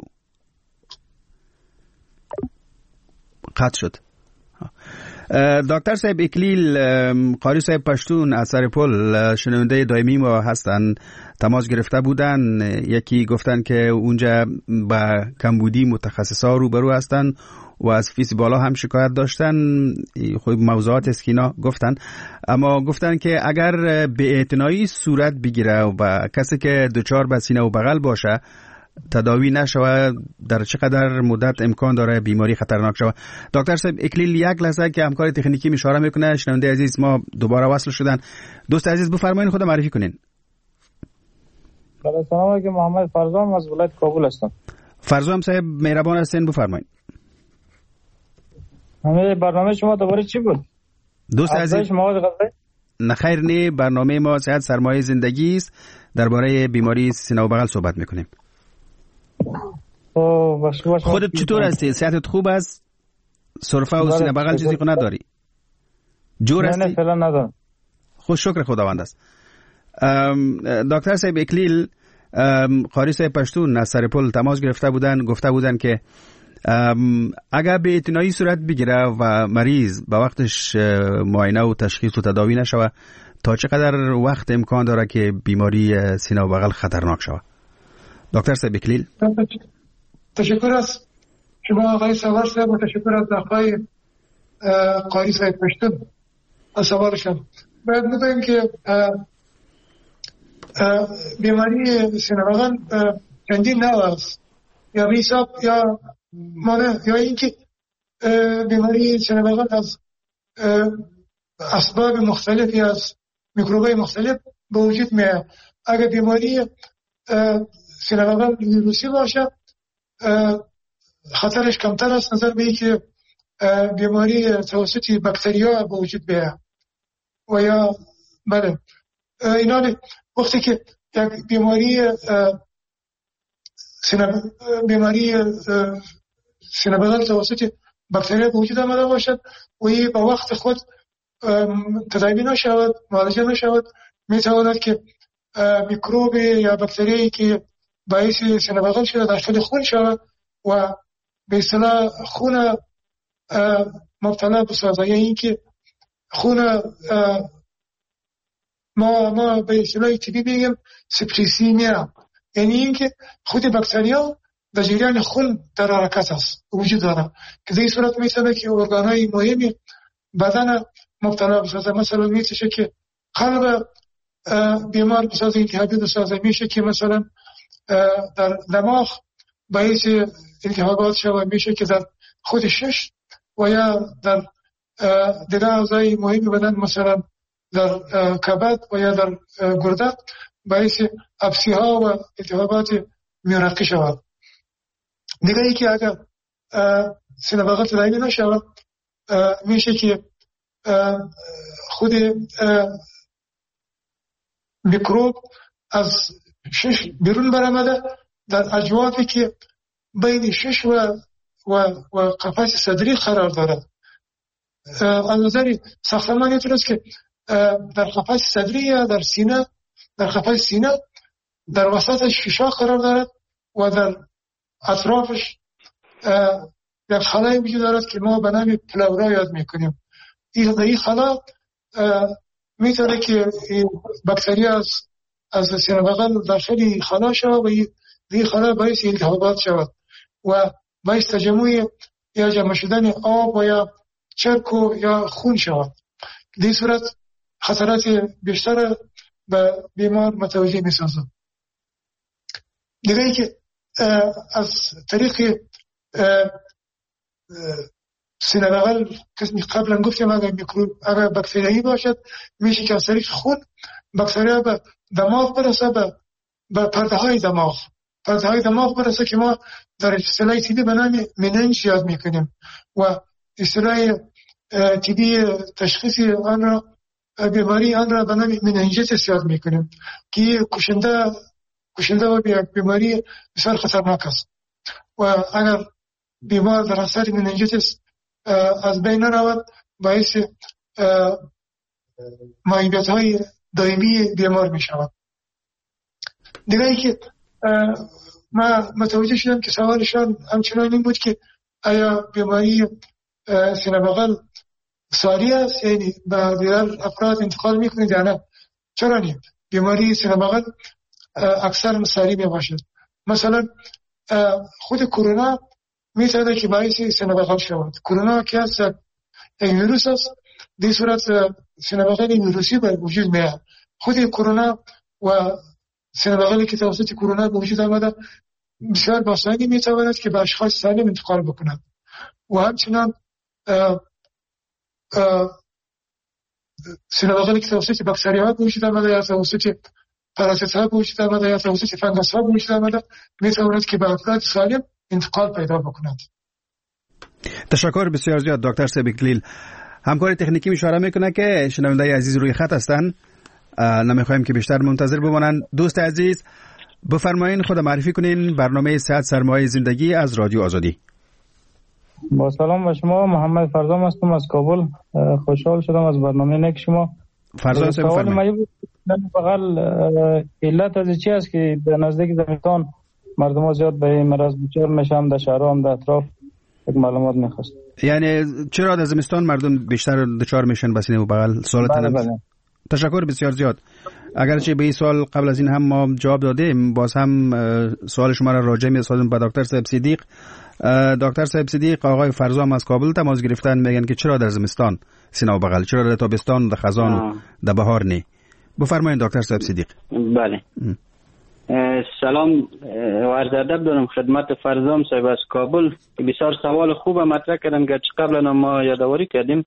قطع شد. دکتر صاحب اکلیل قاری صاحب پشتون از سرپل شنونده دائمی ما هستن، تماس گرفته بودن. یکی گفتن که اونجا با کمبودی متخصصا روبرو هستن و از فیس بالا هم شکایت داشتن. خب موضوعات است که اینا گفتن، اما گفتن که اگر به اعتنایی صورت بگیره و کسی که دچار به سینه و بغل باشه تداوی نشود، در چقدر مدت امکان داره بیماری خطرناک شود؟ دکتر صاحب اکلیل یک لحظه که همکار تکنیکی اشاره میکنه. شنونده عزیز ما دوباره وصل شدن. دوست عزیز بفرمایید خود معرفی کنین. بله سلام علیکم، محمد فرزام از ولایت کابل هستم. فرزام صاحب مهربان هستین بفرمایید. همه برنامه شما دوباره چی بود؟ دوست عزیز نخیر نه، برنامه ما صحت سرمایه زندگی است، درباره بیماری سینه و بغل صحبت میکنیم. خودت چطور هستی؟ صحتت خوب است؟ سرفه و سینه بغل چیزی خو نداری؟ جور هستی؟ نه فعلا ندارم. خوش شکر خداوند است. دکتر صاحب اکلیل قاری صاحب پشتون از سرپل تماس گرفته بودن، گفته بودن که اگر به اعتنایی صورت بگیره و مریض به وقتش معاینه و تشخیص و تداوی نشوه، تا چقدر وقت امکان داره که بیماری سینه و بغل خطرناک شوه؟ دکتر صاحب اکلیل. تشکر از شما آقای سوار صاحب و تشکر از آقای قاری صاحب پشتون از سوالشان. باید بگویم که بیماری سینه بغل چندین نوع است، یا بیساب یا مانه، یا اینکه بیماری سینه بغل از اسباب مختلفی از میکروبای مختلف به وجود میاد. اگر بیماری سینه بغل ویروسی باشه خطرش کمتر است نظر به اینکه بیماری توسط باکتریا به وجود بیاد و یا بله اینا. وقتی که یک بیماری سینه بغل توسط باکتریا به وجود آمده باشد و این با وقت خود تداوی نشود، معالجه نشود، میتواند که میکروب یا باکتریایی که باعث سینه بغل شده داخل خون شود و به اصطلاح خون مبتلا بسازد. یعنی اینکه خون ما به اصطلاح طبی بگیم سپلیسیمیا، یعنی اینکه خود باکتریا در جریان خون در حرکت است، وجود دارد که در این صورت میتونه که ارگانهای مهمی بدن مبتلا بسازه. مثلا میشه که قلب بیمار بسازه، التهابی بسازه، میشه که مثلا در دماغ باعث التهابات شود، میشه که در خود شش و یا در دیگر اعضای مهم بدن مثلا در کبد و یا در گرده باعث ابسی‌ها و التهابات میرقی شود. دیگه ای که اگر سینه بغل تداوی نشود میشه که خود میکروب از شش بیرون برآمده در اجوافی که بین شش و قفس صدری قرار دارد. از نظر ساختمان اینطوریست که در قفس صدری یا در سینه، در قفس سینه در وسط شیشه قرار دارد و در اطرافش یک خلای وجود دارد که ما به نام پلورا یاد میکنیم. این خلا میتونه که باکتریا از سینه بغل داخل خلا شود و این خلا باعث التهابات شود و باعث تجمع یا جمع شدن آب و یا چرک و یا خون شود. در این صورت خطرات بیشتر به بیمار متوجه میسازد. دیگه ای که از طریق سینه بغل قسمی قبلا گفتیم اگر باکتریایی باشد میشه که از طریق خون باکتریا به دماغ برسه، به پرده های دماغ برسه که ما در اصطلاح طبی به نام مننج یاد میکنیم و اصطلاح طبی تشخیص آن را بیماری آن را به نام مننجیتس یاد میکنیم که کشنده و بیماری بسیار خطرناک است و اگر بیمار در اثر مننجیتس از بین نرود باعث معیوبیت های دائمی بیمار می شود. دیگه ای که ما متوجه شدم که سوالشان همچنان این بود که آیا بیماری سینه بغل ساری است، یعنی به دیگر افراد انتقال میکنید یا نه؟ چرا نیم؟ بیماری سینه بغل اکثر ساری می باشد. مثلا خود کرونا میتونه که باعث سینه بغل شود. کرونا که از یک ویروس است، در صورت سینه بغل ویروسی به وجود میاد. خود کرونا و سینه بغلی که توسط کرونا به وجود آمده بسیار باسانی میتواند که به اشخاص سالم انتقال بکند و همچنان سینه بغلی که توسط باکتری‌ها به وجود آمده یا توسط پارازیت‌ها به وجود آمده یا توسط فنگس‌ها به وجود آمده میتواند که به افراد سالم انتقال پیدا بکند. تشکر بسیار زیاد دکتر صاحب اکلیل. همکار تکنیکی اشاره میکنه که شنونده عزیز روی خط هستن، نمیخوایم که بیشتر منتظر بمانن. دوست عزیز بفرمایین خود معرفی کنین، برنامه صحت سرمایه زندگی از رادیو آزادی. با سلام به شما، محمد فرزام هستم از کابل. خوشحال شدم از برنامه نک شما. فرزام صاحب بفرمایید. فقط علت از چی است که در نزدیک زمستان مردم ها زیاد به این مرض دچار میشن؟ در شهرها هم در اطراف یک معلومات میخواست. یعنی چرا در زمستان مردم بیشتر دچار میشن بسینه و بغل؟ بله. تشکر بسیار زیاد. اگرچه به این سوال قبل از این هم ما جواب دادیم، باز هم سوال شما را راجع می‌سازم به دکتر صاحب صدیق. دکتر صاحب صدیق، آقای فرزام از کابل تماس گرفتن، میگن که چرا در زمستان سینه و بغل، چرا در تابستان، در خزان و در بهار نه؟ بفرمایید دکتر صاحب صدیق. بله. سلام و عرض ادب دارم خدمت فرزام صاحب از کابل که بسیار سوال خوب مطرح کردن که قبلا ما یادآوری کردیم.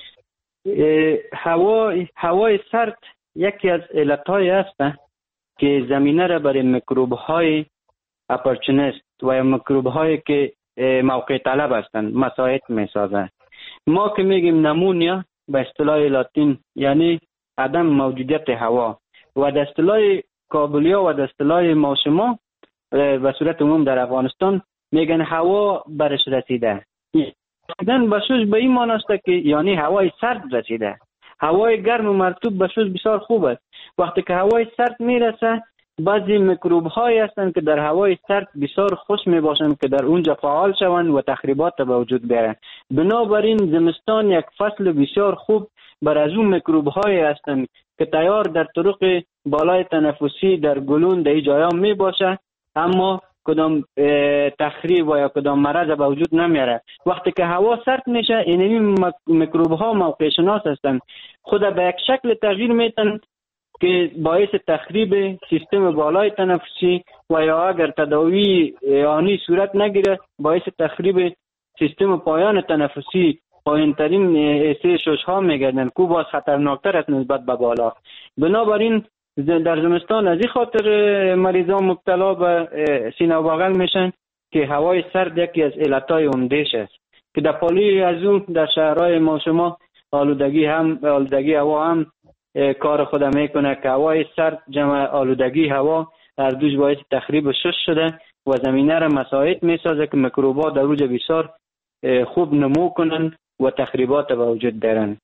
هوای سرد یکی از علتهای است که زمینه را برای میکروب‌های اپورتونیست و میکروب‌هایی که موقع طلب هستند مساعد می‌سازد. ما که میگیم نمونیا به اصطلاح لاتین یعنی عدم موجودیت هوا و در اصطلاح کابلیا و در اصطلاح ما شما به صورت عموم در افغانستان میگن هوا برش رسیده. دیدن بسوز به این معنی است که یعنی هوای سرد رسیده. هوای گرم و مرطوب بسوز بسیار خوب است. وقتی که هوای سرد میرسه بعضی میکروب هایی هستند که در هوای سرد بسیار خوش می باشند که در اونجا فعال شوند و تخریبات به وجود بیارند. بنابراین زمستان یک فصل بسیار خوب بر از اون میکروب هایی هستند که تیار در طرق بالای تنفسی در گلون در جایا می باشه اما کدام تخریب و یا کدام مرض به وجود نمیاره. وقتی که هوا سرد میشه این میکروب ها موقع شناس هستند، خود به یک شکل تغییر میتن که باعث تخریب سیستم بالای تنفسی و یا اگر تداوی آنی صورت نگیره باعث تخریب سیستم پایان تنفسی، پایین‌ترین حصه شش‌ها میگردن که باز خطرناکتر است نسبت به بالا. بنابراین در زمستان از این خاطر مریضان مبتلا به سینه و بغل میشن که هوای سرد یکی از علتهای عمده‌اش است که در پالی از اون در شهرهای ما شما آلودگی هوا هم کار خود میکنه که هوای سرد جمع آلودگی هوا هر دوش باعث تخریب شش شده و زمینه را مساعد میسازه که میکروب‌ها در اوج بسیار خوب نمو کنن و تخریبات به وجود دارن.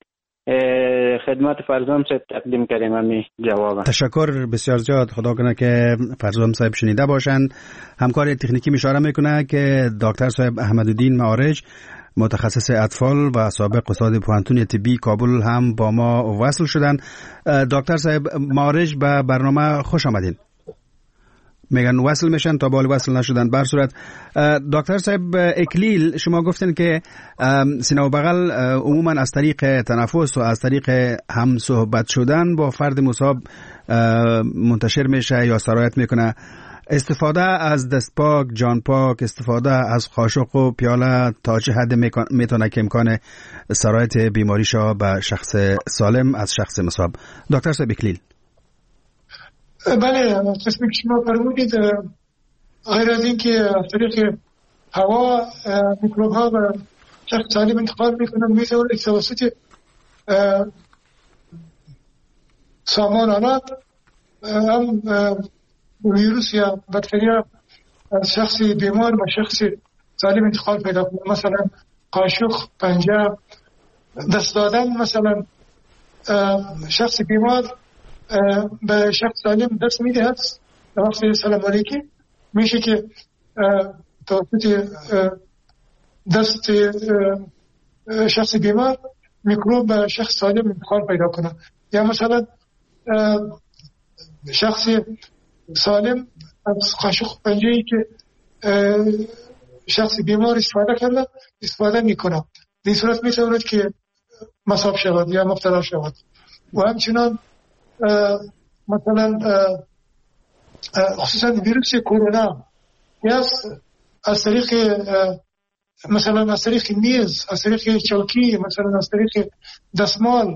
خدمت فرزام صاحب تقدیم کردیم همین جواب. تشکر بسیار زیاد. خدا کنه که فرزام صاحب شنیده باشند. همکار تکنیکی اشاره میکنه که دکتر صاحب احمدالدین معارج متخصص اطفال و سابق استاد پوهنتون طبی کابل هم با ما وصل شدن. دکتر صاحب معارج به برنامه خوش آمدین. میگن وصل میشن تا بالا وصل نشدن. بر صورت دکتر صاحب اکلیل، شما گفتن که سینه و بغل عموما از طریق تنفس و از طریق هم صحبت شدن با فرد مصاب منتشر میشه یا سرایت میکنه. استفاده از دست پاک، جان پاک، استفاده از قاشق و پیاله تا چه حد میتونه که امکان سرایت بیماری شا به شخص سالم از شخص مصاب؟ دکتر صاحب اکلیل. بله، قسمی که شما فرمودید غیر از این که از طریق هوا میکروب ها به شخص سالم انتقال میکنن، میتونه توسط سامانات هم ویروس یا باکتریا از شخص بیمار به شخص سالم انتقال پیدا کنه. مثلا قاشق، پنجه، دست دادن، مثلا شخص بیمار به شخص سالم دست میدهد در وقت سلام علیکی، میشه که توسط دست شخص بیمار میکروب به شخص سالم انتقال پیدا کنه. یا مثلا شخص سالم از قاشق پنجه‌ای که شخص بیمار استفاده کرده استفاده میکنه. در صورت میتواند که مصاب شود یا مبتلا شود. و همچنان مثلا خصوصا ویروس کرونا از طریق مثلا از طریق میز، از طریق چوکی، مثلا از طریق دستمال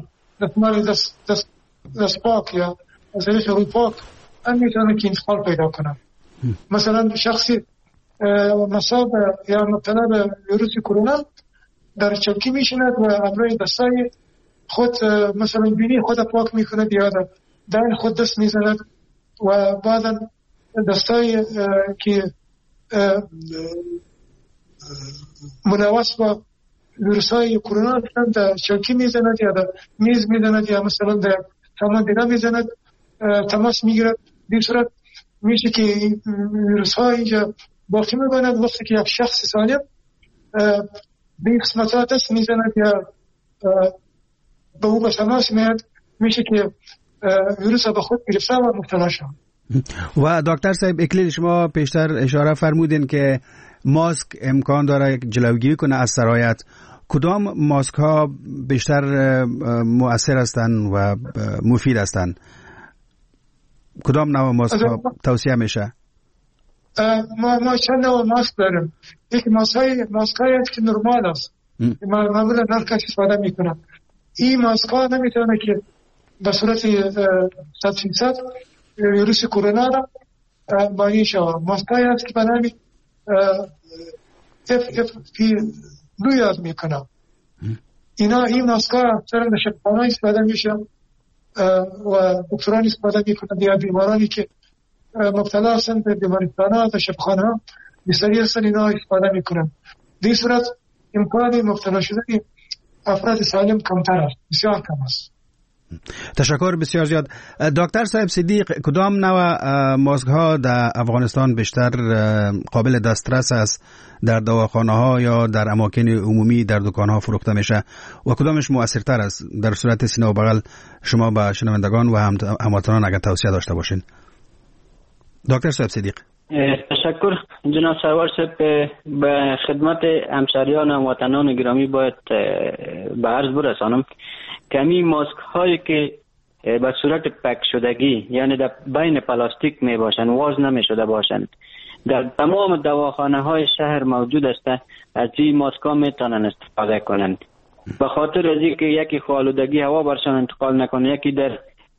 دست پاک یا از طریق روی پاک هم میتونه که انتقال پیدا کنه. مثلا شخصی مصاب یا مبتلا به ویروس کرونا در چوکی میشیند و ابروی دستای خود مثلا بینی خود پاک میکند یا در خود دست میزند و بعدا دستای که مناوس با ویروس های کرونا در چوکی میزند یا در میز میزند یا مثلا در سامان دیگه میزند، تماس میگیرد. به صورت میشه که ویروس ها اینجا باقی میماند. وقتی که یک شخص سالم به این قسمت ها دست میزند یا به او به تماس میاد، میشه که ویروس ها به خود گرفته و مبتلا شد. و دکتر صاحب اکلیل شما پیشتر اشاره فرمودین که ماسک امکان داره جلوگیری کنه از سرایت. کدام ماسک ها بیشتر مؤثر هستند و مفید هستند؟ کدام نوع ماسک ها توصیه میشه؟ ما چند نوع ماسک داریم. یک ماسک های که نرمال است، معمولا هر کس استفاده میکنه. این ماسک ها نمیتونه که به صورت 100% ویروس کرونا را مانی شود. ماسک های هست که به نام FFP2 یاد میکنه. این ماسک ها اکثرا در شفاخانه استفاده میشه و دکتران استفاده میکنند یا بیمارانی که مبتلا هستند به بیمارستان‌ها و شفاخانه‌ها بسیاری هستند اینا استفاده میکنند. در این صورت امکان مبتلا شدن افراد سالم کمتر است، بسیار کم است. تشکر بسیار زیاد. دکتر صاحب صدیق، کدام نوع ماسک ها در افغانستان بیشتر قابل دسترس است در دواخانه ها یا در اماکن عمومی در دکان ها فروخته میشه و کدامش مؤثرتر است؟ در صورت سینه و بغل شما به شنوندگان و هموطنان اگر توصیه داشته باشین. دکتر صاحب صدیق. تشکر جناب سروار صاحب. به خدمت همشهریان و هموطنان گرامی باید به عرض برسانم کمی ماسک هایی که به صورت پک شدگی یعنی در بین پلاستیک می باشند، واز نمی شده باشند، در تمام دواخانه های شهر موجود است. از این ماسک ها می توانند استفاده کنند به خاطر از اینکه یکی آلودگی هوا برشان انتقال نکنه، یکی در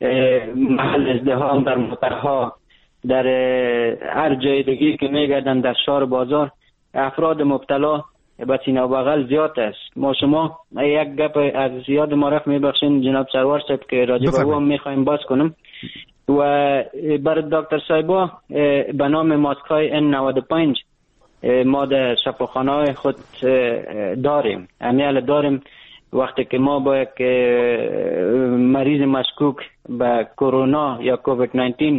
محل ازدحام، در موترها، در هر جای دیگه که می گردند در شهر بازار افراد مبتلا به سینه و بغل زیاد است. ما شما یک گپ از زیاد معرف میبخشین جناب سروار صاحب که راجع به او میخوایم باز کنم و برای دکتر صاحبا به نام ماسک های N95 ما در شفاخانه خود داریم. امیال داریم وقتی که ما با یک مریض مشکوک به کرونا یا کووید 19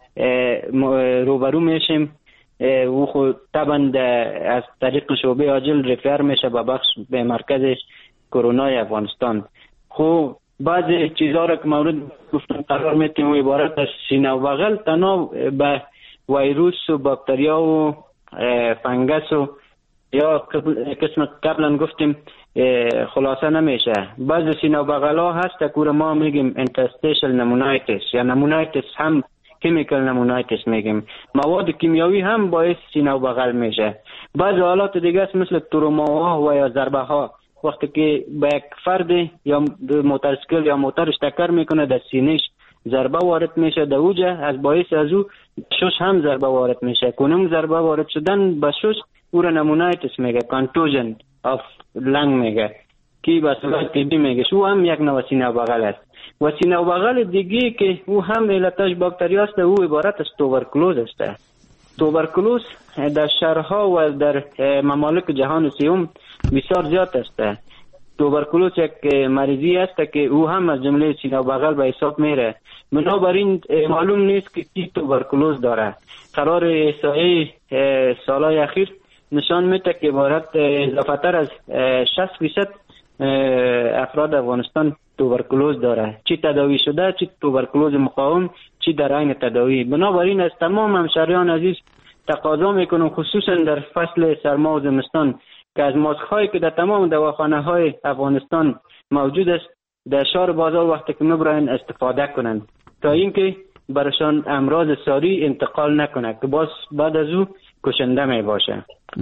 روبرو میشیم، او خود طبعا از طریق شعبه عاجل رفر میشه به مرکز کرونا افغانستان. خب بعضی چیزها را که مورد گفتن قرار میتیم عبارت از سینه و بغل تنها به ویروس و باکتریا و فنگس و یا قسم قبلا گفتیم خلاصه نمیشه. بعضی سینه و بغل ها هست که ما میگیم انترستیشل نمونایتس یا نمونایتس هم کیمیکل نمونایتس میگیم، مواد کیمیاوی هم باعث سینه و بغل میشه. بعض حالات دیگه است مثل تروماها و یا ضربه ها، وقتی که به یک فرد یا موتورسیکل یا موتورش ټکر میکنه در سینهش ضربه وارد میشه، در اوجه از باعث از او شش هم ضربه وارد میشه. کنم ضربه وارد شدن به شش او را نمونایتس میگه، کانتوژن آف لنگ میگه کی به صورت طبی میگه. شو هم یک نوع سینه و بغل است. و سینه و بغل دیگه که او هم علتش باکتری است، او عبارت از توبرکلوز است. توبرکلوز در شهرها و در ممالک جهان سوم بسیار زیاد است. توبرکلوز یک مریضی است که او هم از جمله سینه و بغل به حساب میره. بنابراین معلوم نیست که کی توبرکلوز داره. قرار احصایه سالهای اخیر نشان میده که عبارت اضافه تر از 60% افراد افغانستان توبرکلوز داره، چی تداوی شده، چی توبرکلوز مقاوم، چی در عین تداوی. بنابراین از تمام همشهریان عزیز تقاضا میکنم خصوصا در فصل سرما و زمستان که از ماسک هایی که در تمام دواخانه های افغانستان موجود است در شهر بازار وقتی که میبرن استفاده کنند تا اینکه برشان امراض ساری انتقال نکنه که باز بعد از او کشنده می باشه.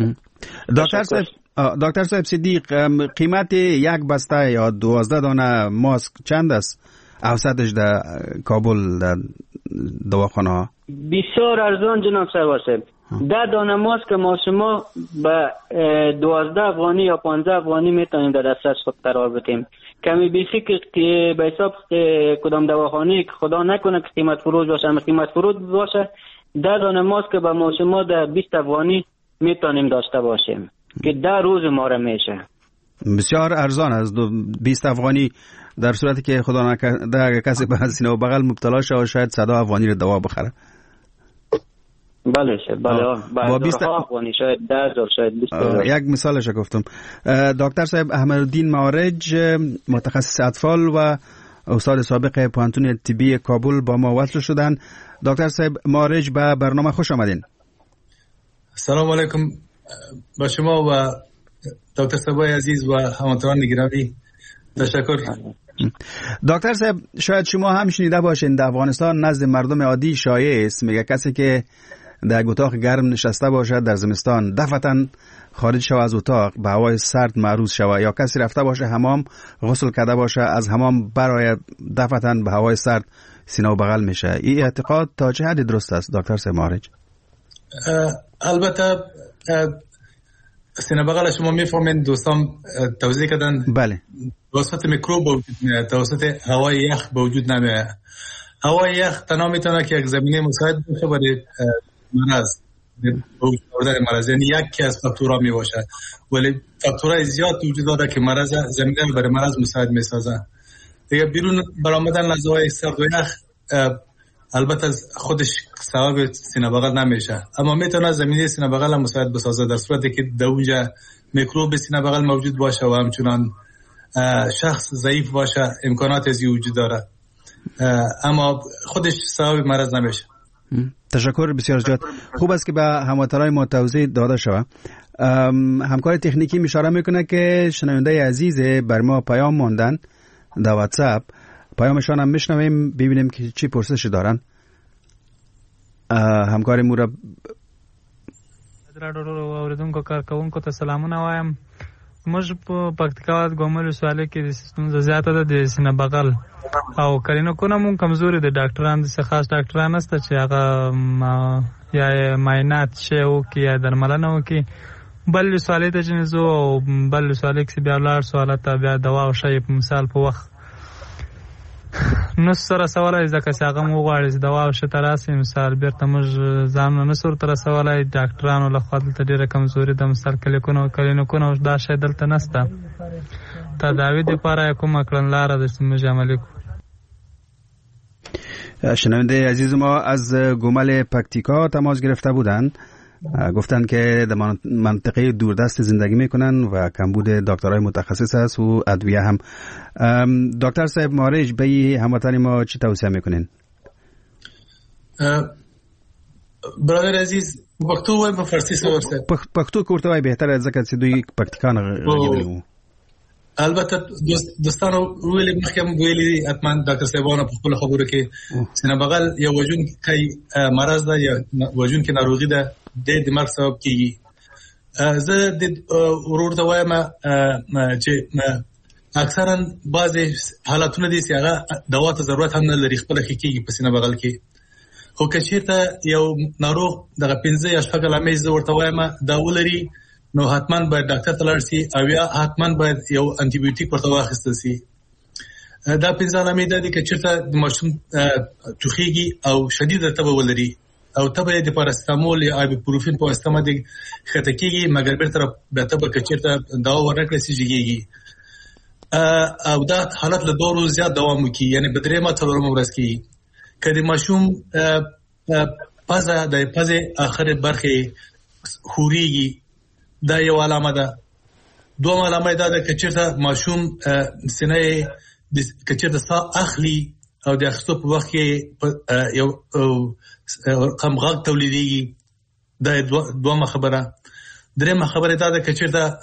دکتر صاحب صدیق، قیمت یک بسته یا 12 دانه ماسک چند است اوسطش در کابل در دواخانه ها؟ بسیار ارزان جناب سرور صاحب. 10 دانه ماسک ما شما به 12 افغانی یا 15 افغانی میتونیم در دسترس خود قرار بدیم. کمی بیسی که به حساب کدام دواخانه که خدا نکنه که قیمت فروش باشه، قیمت فروش باشه 10 دانه ماسک به ما شما در 20 افغانی میتونیم داشته باشیم که 10 روز ما را میشه. بسیار ارزان است 20 افغانی، در صورتی که خدا نکرده اگر کسی به سینه و بغل مبتلا شه شاید 100 افغانی رو دوا بخره. بله با 20 افغانی شاید 10,000 شاید 20,000. یک مثالش گفتم. دکتر صاحب احمدالدین معارج، متخصص اطفال و استاد سابق پوهنتون طبی کابل با ما وصل شدن. دکتر صاحب معارج به برنامه خوش آمدین. سلام علیکم با شما و دکتر صاحب عزیز و هموطنان گرامی. تشکر. دکتر صاحب شاید شما هم شنیده باشین در افغانستان نزد مردم عادی شایع است، میگه کسی که در اتاق گرم نشسته باشد در زمستان دفعتاً خارج شود از اتاق به هوای سرد معرض شود، یا کسی رفته باشه حمام غسل کرده باشه از حمام برای دفعتاً به هوای سرد سینه و بغل میشه. این اعتقاد تا چه حد درست است دکتر صاحب معارج؟ البته سینه بغل شما میفهمین دوستان توضیح کردن. بله. توسط میکروب وجود میاد، توسط هوای یخ به وجود نمیاد. هوای یخ تنها میتونه که یک زمینه مساعد باشه برای مرض، مرض یعنی یکی از فاکتورها میباشه، ولی فاکتورهای زیاد وجود داره که مرض زمینه برای مرض مساعد میسازه. دیگه بیرون برآمدن از هوای سرد و یخ البته خودش سبب سینه بغل نمیشه، اما میتونه زمینه سینه بغل مساعد بسازه در صورتی که در اونجا میکروب سینه بغل موجود باشه و همچنان شخص ضعیف باشه امکانات زیاد وجود داره، اما خودش سبب مرض نمیشه. تشکر بسیار زیاد. خوب است که به هموطنان ما توضیح داده شود. همکار تکنیکی اشاره میکنه که شنونده عزیز بر ما پیام ماندن در واتساپ، پیامشان هم میشنویم ببینیم که چی پرسش دارن. همکار مورا اوریدونکو کارکونکو ته سلامونه وایم. موږ په پکتیکا ګومل سواله کې د ستونزه زیاته ده د سینه بغل او کلینیکونه مون کمزوري د ډاکټرانو څخه خاص ډاکټران نشته چې هغه یا معاینات شي او کې یا درملنه وکي. بل سواله ته جنزو او بل سواله کې بیا ولر سواله ته بیا دوا او شی په مثال په وخت نو سره سوالای ځکه چې هغه مو غواړي دوا او شی تراسي مثال بیرته موږ ځان نه سر تر سوالای ډاکټرانو له خوا ته ډیره کمزوري د مثال کلینیکونه دا شی دلته نشته. تداوی لپاره کومه کړنلاره د موږ عملی کو. شنونده عزیز ما از گومل پکتیکا تماس گرفته بودند، گفتند که در منطقه دوردست زندگی میکنن و کمبود دکترای متخصص است و ادویه هم. دکتر صاحب معارج به هموطن ما چی توصیه میکنین؟ برادر عزیز پښتو وای په فارسی سره پښتو کوته وای بهتره ځکه چې دوی پکتیکان غږیدل. البته دوستانو ویلي مخکې ویلي اتمن ډاکټر صاحبانو په خپل خبرو کې سینه بغل یا وجون کې مرض ده یا وجون کې ناروغي ده د دماغ سبب کیږي. زه د ورور ته وایم چې اکثرا بعضی حالاتونه دي چې هغه دوا ته ضرورت هم نه لري خپل کېږي په سینه بغل کې. خو که چیرته یو ناروغ دغه 15 یا 16 لامې زه ورته وایم دا ولري نو حتمان باید ډاکټر ته لاړ شي او یا حتمان باید یو انټي بیوټیک ورته واخیستل شي. دا 15 لامې د دې کې چیرته د ماشوم ټوخیږي او شدید تبه ولري او تبه د پاراستامول یا ایبوپروفین په واسطه باندې خطکیږي مګر بیرته به تبه کې چیرته دوا ورکړل شي جګیږي او دا حالت له 2 ورځې زیات دوام کوي، یعنی په 3 ماه څلورم ورځ کې کله ماشوم پزه د پزه اخر برخه خوريږي دا یو علامه ده. دوم علامه ده چې چیرته ماشوم سینې د کچیرته سا اخلي او د اخستو په وخت کې یو کم غږ تولیديږي دا دوه خبره. درېمه خبره دا ده چې چیرته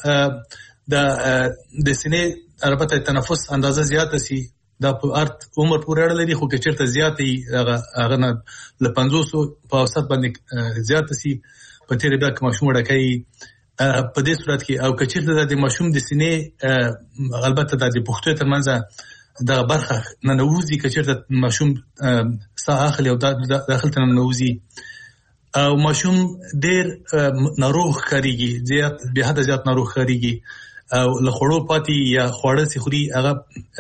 د سینې البته تنفس اندازه زیاته سي دا په عمر پورې اړه لري، خو چې چیرته زیاتې هغه نه ل 500 په اوسط باندې زیاته سي په تیر بیا کې ماشوم ډکې په دې صورت کې او چې چیرته د ماشوم د سینې البته د پښتو ترمنځ دا برخه نه نوځي چې چیرته ماشوم ساه اخلي او داخل ته نوځي او ماشوم ډېر ناروغ خاريږي، زیات به حد زیات ناروغ خاريږي او له خړو پاتې یا خوړل سي خوري هغه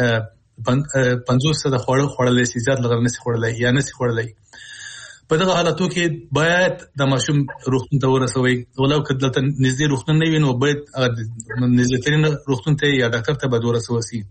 50 د خوړل سي زیات لږ نه سي خوړلای یا نه سي خوړلای. په دغه حالاتو کې باید د ماشوم روغتون ته ورسوي، ولو که دلته نږدې روغتون نه وي نو باید نږدې ترين روغتون ته یا ډاکټر ته باید ورسوي.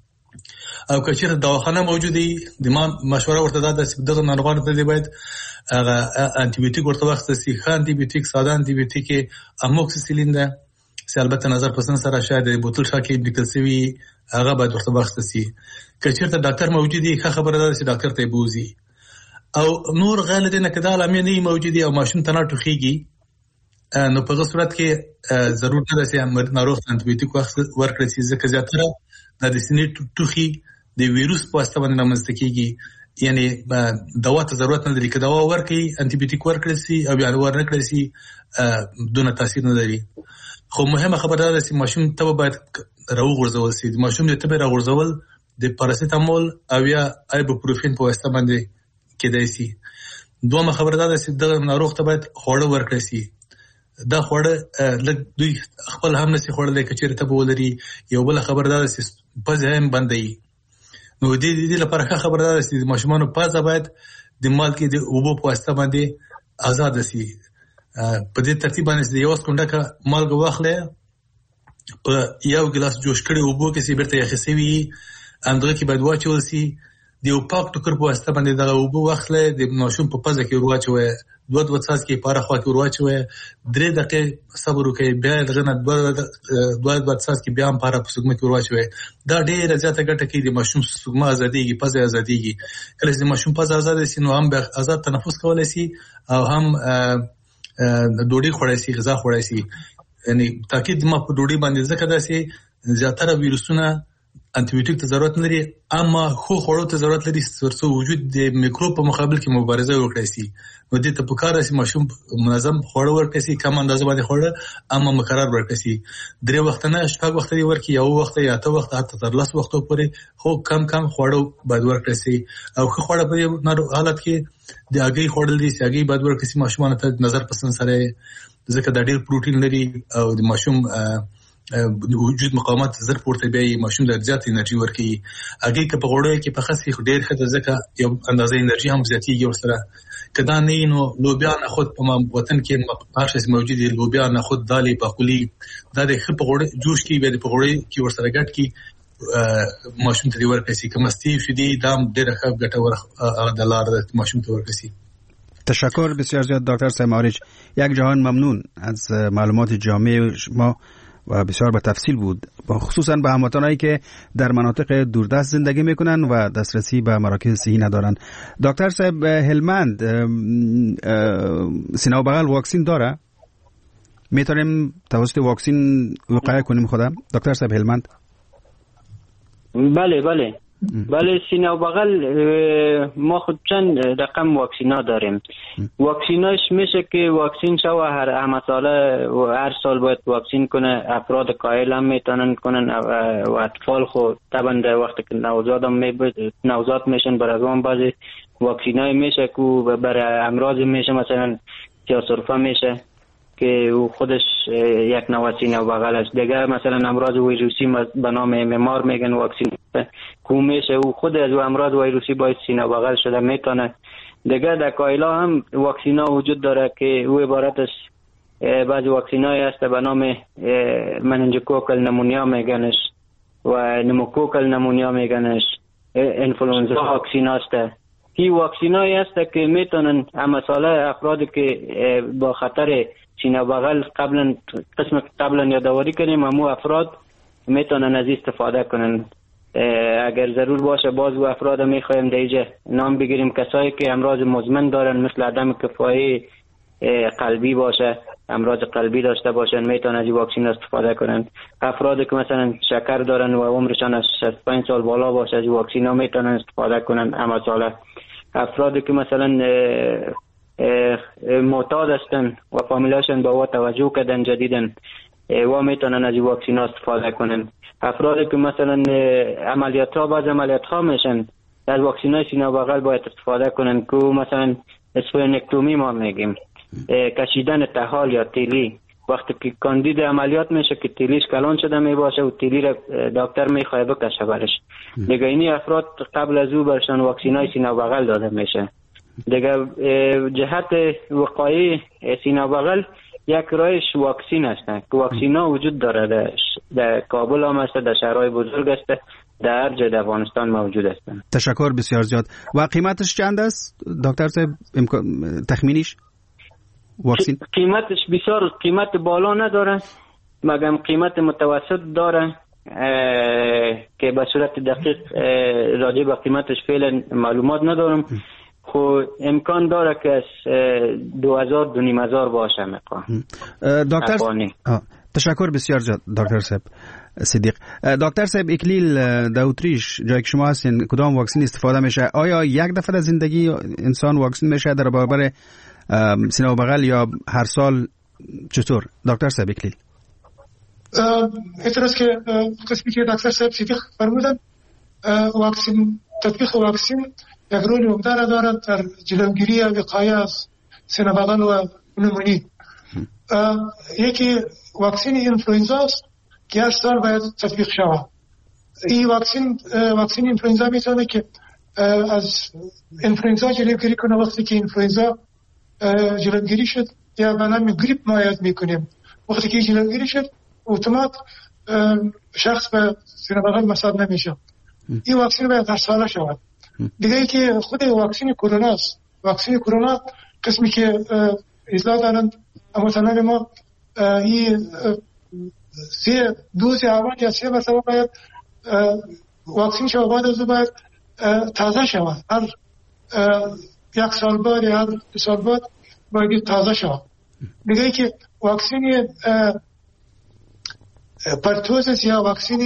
او که چیرته دواخانه موجوده د مشوره ورته ده چې دغه ناروغانو ته باید هغه انټي بیوټیک ورته وخت سي، خان انټي بیوټیک ساده انټي بیوټیک اموکسیسیلین ده چې البته نظر پسند سره شاید د بوتل شاکې لیکل شوی هغه باید ورته وخت سي. که چیرته ډاکټر موجودي ښه خبره ده چې ډاکټر ته بوزي او نور غیر دې نه کدا علامه نه موجودي او ماشوم ته نه ټوخيږي نو په صورت کې ضرورت ده چې ناروغ انټي بیوټیک ورکړي چې ځکه زیاتره د سینې ټوخي د ویروس په واسطه باندې رامنځته کیږي، یعنی دوا ته ضرورت نه لري که دوا ورکړي انټي بیوټیک ورکړي سي او بیا ورنکړي سي دونه تاثیر نه لري. خو مهمه خبره ده چې ماشوم ته باید راوغورځول سي. د ماشوم ته به راوغورځول د پاراسیتامول او یا ایبوپروفین په واسطه باندې کېدای سي. دومره خبره ده چې د ناروغ ته باید خوړه ورکړي سي. دا خوړه لږ دوی خپل هم نسي خوړلای که چیرته به ولري. یو بل خبره ده چې پزه هم بندي. نو دې لپاره ښه خبره ده چې ماشومان پزه باید د مال کې د اوبو په واسطه باندې آزاد سي. په دې ترتیب باندې یو سکونډه مالګه واخلې په یو ګلاس جوش کړي اوبو کې سي برته یې خسوي اندغه کې باید واچول سي. د یو پاک ټوکر په واسطه باندې دغه اوبو واخلې د ماشوم په پزه کې ورواچوي، 2 ساعت کې پاره خوا کې ورواچوي، 3 دقیقې صبر وکړي، بیا دغه 2 ساعت کې بیا هم پاره په سګمه کې ورواچوي. دا ډېر زیاته ګټه کوي، د ماشوم سګمه ازاديږي، پزه ازاديږي. کله چې ماشوم پزه آزاد شي نو هم آزاد تنفس کولای شي او هم ډوډۍ خوړای شي، غذا خوړای شي. یعنی تاکید ما په ډوډۍ باندې ځکه داسې زیاتره ویروسونه انټي بیوټیک ته ضرورت نه لري، اما خو خوړو ته ضرورت لري ترڅو وجود د میکروب په مقابل کې مبارزه وکړي سي. نو دې ته پکاره سي ماشوم منظم خوړو ورکړي سي، کم اندازه باندې خوړه اما مقرر ورکړي سي. 3 وخت نه 6 وخت دی ورکړي، یو وخت یا 8 وخت حتی تر 10 وختو پورې خو کم خوړو باید ورکړي سي. او خو خوړه په حالت کې د هګۍ خوړل دي، هګۍ باید ورکړي سي ماشومان ته نظر پسند سره، ځکه دا ډېر پروتین لري او د ماشوم وجود مقاومت زر پورته بیا ماشوم د زیات انرژي ورکوي. هغه کې په غوړو کې په خاصي ډېر ښه ځکه یو اندازې انرژي هم زیاتېږي ورسره. کدا نه نو لوبیا نه خود په وطن کې پارشس موجود دي، لوبیا نه خود دالي باقولي دا د خپ غوړ جوش کې به په غوړې کې ورسره ګټ کې ماشوم ته ورکړي سي. کوم استیف شدي دام ډېر ښه ګټه ور د لار ماشوم ته ورکړي سي. تشکر بسیار زیاد دکتر سماریچ. یک جهان ممنون از معلومات جامع شما و بسیار به تفصیل بود، خصوصا به هموطنانی که در مناطق دوردست زندگی میکنن و دسترسی به مراکز صحی ندارن. دکتر صاحب هلمند سینه و بغل واکسین داره؟ میتونیم توسط واکسین وقایه کنیم خودم؟ دکتر صاحب هلمند؟ بله سینه و بغل ما خود چند رقم واکسینا داریم. واکسیناش میشه که واکسین شو هر مساله و هر سال باید واکسین کنه. افراد کایل هم میتونن کنن و اطفال خود طبعا در وقتی که نوزاد میشن برای اون بعضی واکسینای میشه که برای امراض میشه، مثلا سیاسرفه میشه که خودش یک نوع سینه و بغل است. دیگه مثلا امراض ویروسی به نام MMR میگن واکسین که میشه و خود از امراض ویروسی باید سینه و بغل شده میتونه. دیگه در کایلا هم واکسینا وجود داره که او عبارت از بعضی واکسینای هست به نام مننجوکوکل نمونیا میگنش و نموکوکل نمونیا میگنش، انفلوئنزا واکسین هست. کی واکسینای هست که میتونن مساله افرادی که با خطر سینه بغل قبلا یادآوری کنیم، همو افراد میتونن از استفاده کنن. اگر ضرور باشه باز و افراد میخوایم در اینجا نام بگیریم کسایی که امراض مزمن دارن مثل عدم کفایی قلبی باشه، امراض قلبی داشته باشن میتونن از این واکسن استفاده کنن. افرادی که مثلا شکر دارن و عمرشان از 65 سال بالا باشه از این واکسن ها میتونن استفاده کنن. اما ساله افرادی که مثلا معتاد هستن و فامیلاشون با توجه کردن جدیدن و میتونن از این واکسن ها استفاده کنن. افرادی که مثلا عملیات ها بعض عملیات ها میشن از واکسن های سینه و بغل باید استفاده کنن که مثلا اسپلنکتومی ما میگیم، کشیدن طحال یا تیلی. وقتی که کاندید عملیات میشه که تیلیش کلان شده میباشه و تیلی را دکتر میخواه بکشه برش دیگه، اینی افراد قبل از او برشان واکسن های سینه و بغل داده میشه دیگه. جهت وقایع سینه و بغل یک رایش واکسین هستن که واکسین ها وجود داره در کابل هم هست، در شهرهای بزرگ هست، در هر جای در افغانستان موجود هستن. تشکر بسیار زیاد. و قیمتش چند است دکتر صاحب تخمینیش واکسین؟ قیمتش بسیار قیمت بالا نداره، مگم قیمت متوسط داره که به صورت دقیق راجع به قیمتش فعلا معلومات ندارم. خو امکان داره که از 2000-2500 باشه مقام. دکتر تشکر بسیار زیاد دکتر صاحب صدیق. دکتر صاحب اکلیل در اتریش جایی که شما هستین کدام واکسن استفاده میشه؟ آیا یک دفعه در زندگی انسان واکسن میشه در برابر سینه و بغل یا هر سال چطور دکتر صاحب اکلیل؟ اعتراض که قسمی که دکتر صاحب صدیق فرمودن، واکسن تطبیق واکسن یک رول عمده دارد در جلوگیری و وقایه از سینه بغل و نمونی. یکی واکسن اینفلوئنزا است که هر سال باید تطبیق شود. این واکسن اینفلوئنزا میتونه که از اینفلوئنزا جلوگیری کنه. وقتی که اینفلوئنزا جلوگیری شد یا به نام گریپ ما یاد میکنیم، وقتی که جلوگیری شد اتومات شخص به سینه بغل مصاب نمیشه. این واکسن باید هر ساله شود. دیگه ای که خود واکسن کرونا است. واکسن کرونا قسمی که اطلاع دارند اما تنان ما این 3 دوز اول یا 3 مرتبه باید واکسن شود، بعد از باید تازه شود. هر 1 سال بعد یا هر 2 سال بعد باید تازه شود. دیگه ای که واکسن پرتوزس یا واکسن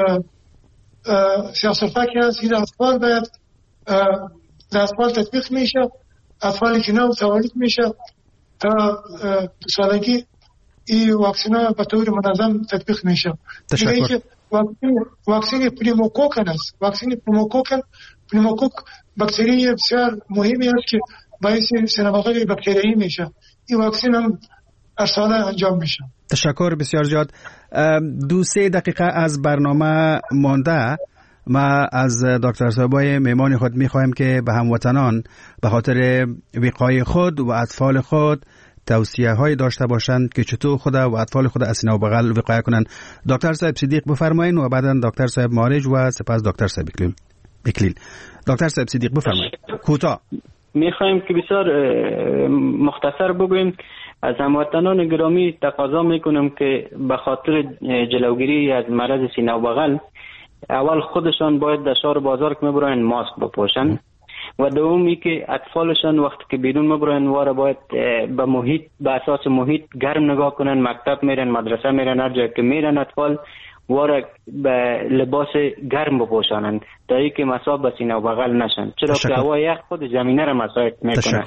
سیاستفاکی هست این اطفال باید در اطفال تطبیق میشه. اطفالی که نو تولید میشه تا 2 سالگی این واکسن ها به طور منظم تطبیق میشه. تشکر. واکسن پنیموکوکن است. واکسن پنیموکوک باکتری بسیار مهمی است که باعث سینه بغل باکتریایی میشه. این واکسن هم هر ساله انجام میشه. تشکر بسیار زیاد. 2-3 دقیقه از برنامه مانده. ما از دکتر صاحبای مهمان خود میخوایم که به هموطنان به خاطر وقایع خود و اطفال خود توصیه های داشته باشند که چطور خود و اطفال خود از سینه و بغل وقایع کنند. دکتر صاحب صدیق بفرمایید و بعدا دکتر صاحب مارج و سپس دکتر صاحب اکلیل. دکتر صاحب صدیق بفرمایید. کوتاه میخوایم که بسیار مختصر بگویم. از هموطنان گرامی تقاضا میکنم که به خاطر جلوگیری از مرض سینه و بغل اول خودشان باید در شهر بازار که میبرن ماسک بپوشن و دومی که اطفالشان وقتی که بیرون میبرن واره باید به محیط به اساس محیط گرم نگاه کنن. مکتب میرن، مدرسه میرن، هر جایی که میرن اطفال واره به لباس گرم بپوشانند تا اینکه مصاب به سینه و بغل نشن، چرا که هوا یخ خود زمینه را مساعد میکنه.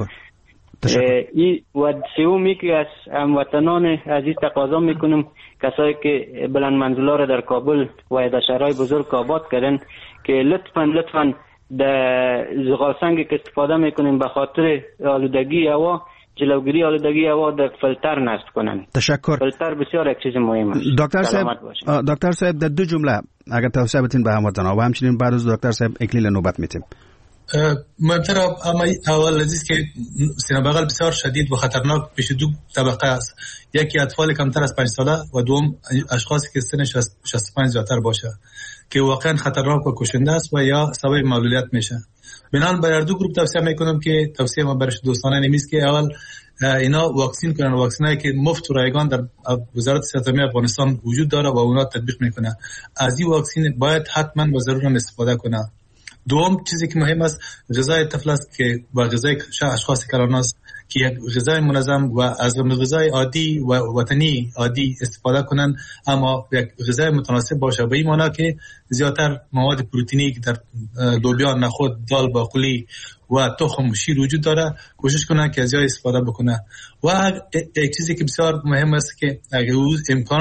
و سومی که از هموطنان عزیز تقاضا میکنم کسایی که بلند منزلا را در کابل و در شهرهای بزرگ آباد کردن که لطفاً در زغال سنگی که استفاده میکنیم به خاطر آلودگی هوا، جلوگیری آلودگی هوا، در فیلتر نصب کنن. تشکر. فیلتر بسیار یک چیز مهم است. دکتر صاحب در 2 جمله اگر توصیه بتین به هموطنان و همچنین بعد از دکتر صاحب اکلیل نوبت میتیم. مهمتر اول عزیز که سینه بغل بسیار شدید و خطرناک پیش 2 طبقه است. یکی اطفال کمتر از 5 ساله و دوم اشخاصی که سنش 65 زیادتر باشه که واقعا خطرناک و کشنده است و یا سبب معلولیت میشه. بنابراین بر 2 گروه توصیه میکنم که توصیه ما برای دوستانه نمیست که اول اینا واکسین کنن. واکسینایی که مفت و رایگان در وزارت صحت عامه افغانستان وجود داره و اونا تطبیق میکنه. از این واکسین باید حتما و ضرورا استفاده کنه. دوم چیزی که مهم است غذای طفل است که با غذای اشخاص کلاناس که یک غذای منظم و از غذای عادی و وطنی عادی استفاده کنن، اما یک غذای متناسب باشه. به این معنی که زیادتر مواد پروتئینی که در لوبیا، نخود، دال، باقالی و تخم، شیر وجود داره کوشش کنن که از جای استفاده بکنه. و یک چیزی که بسیار مهم است که اگر امکان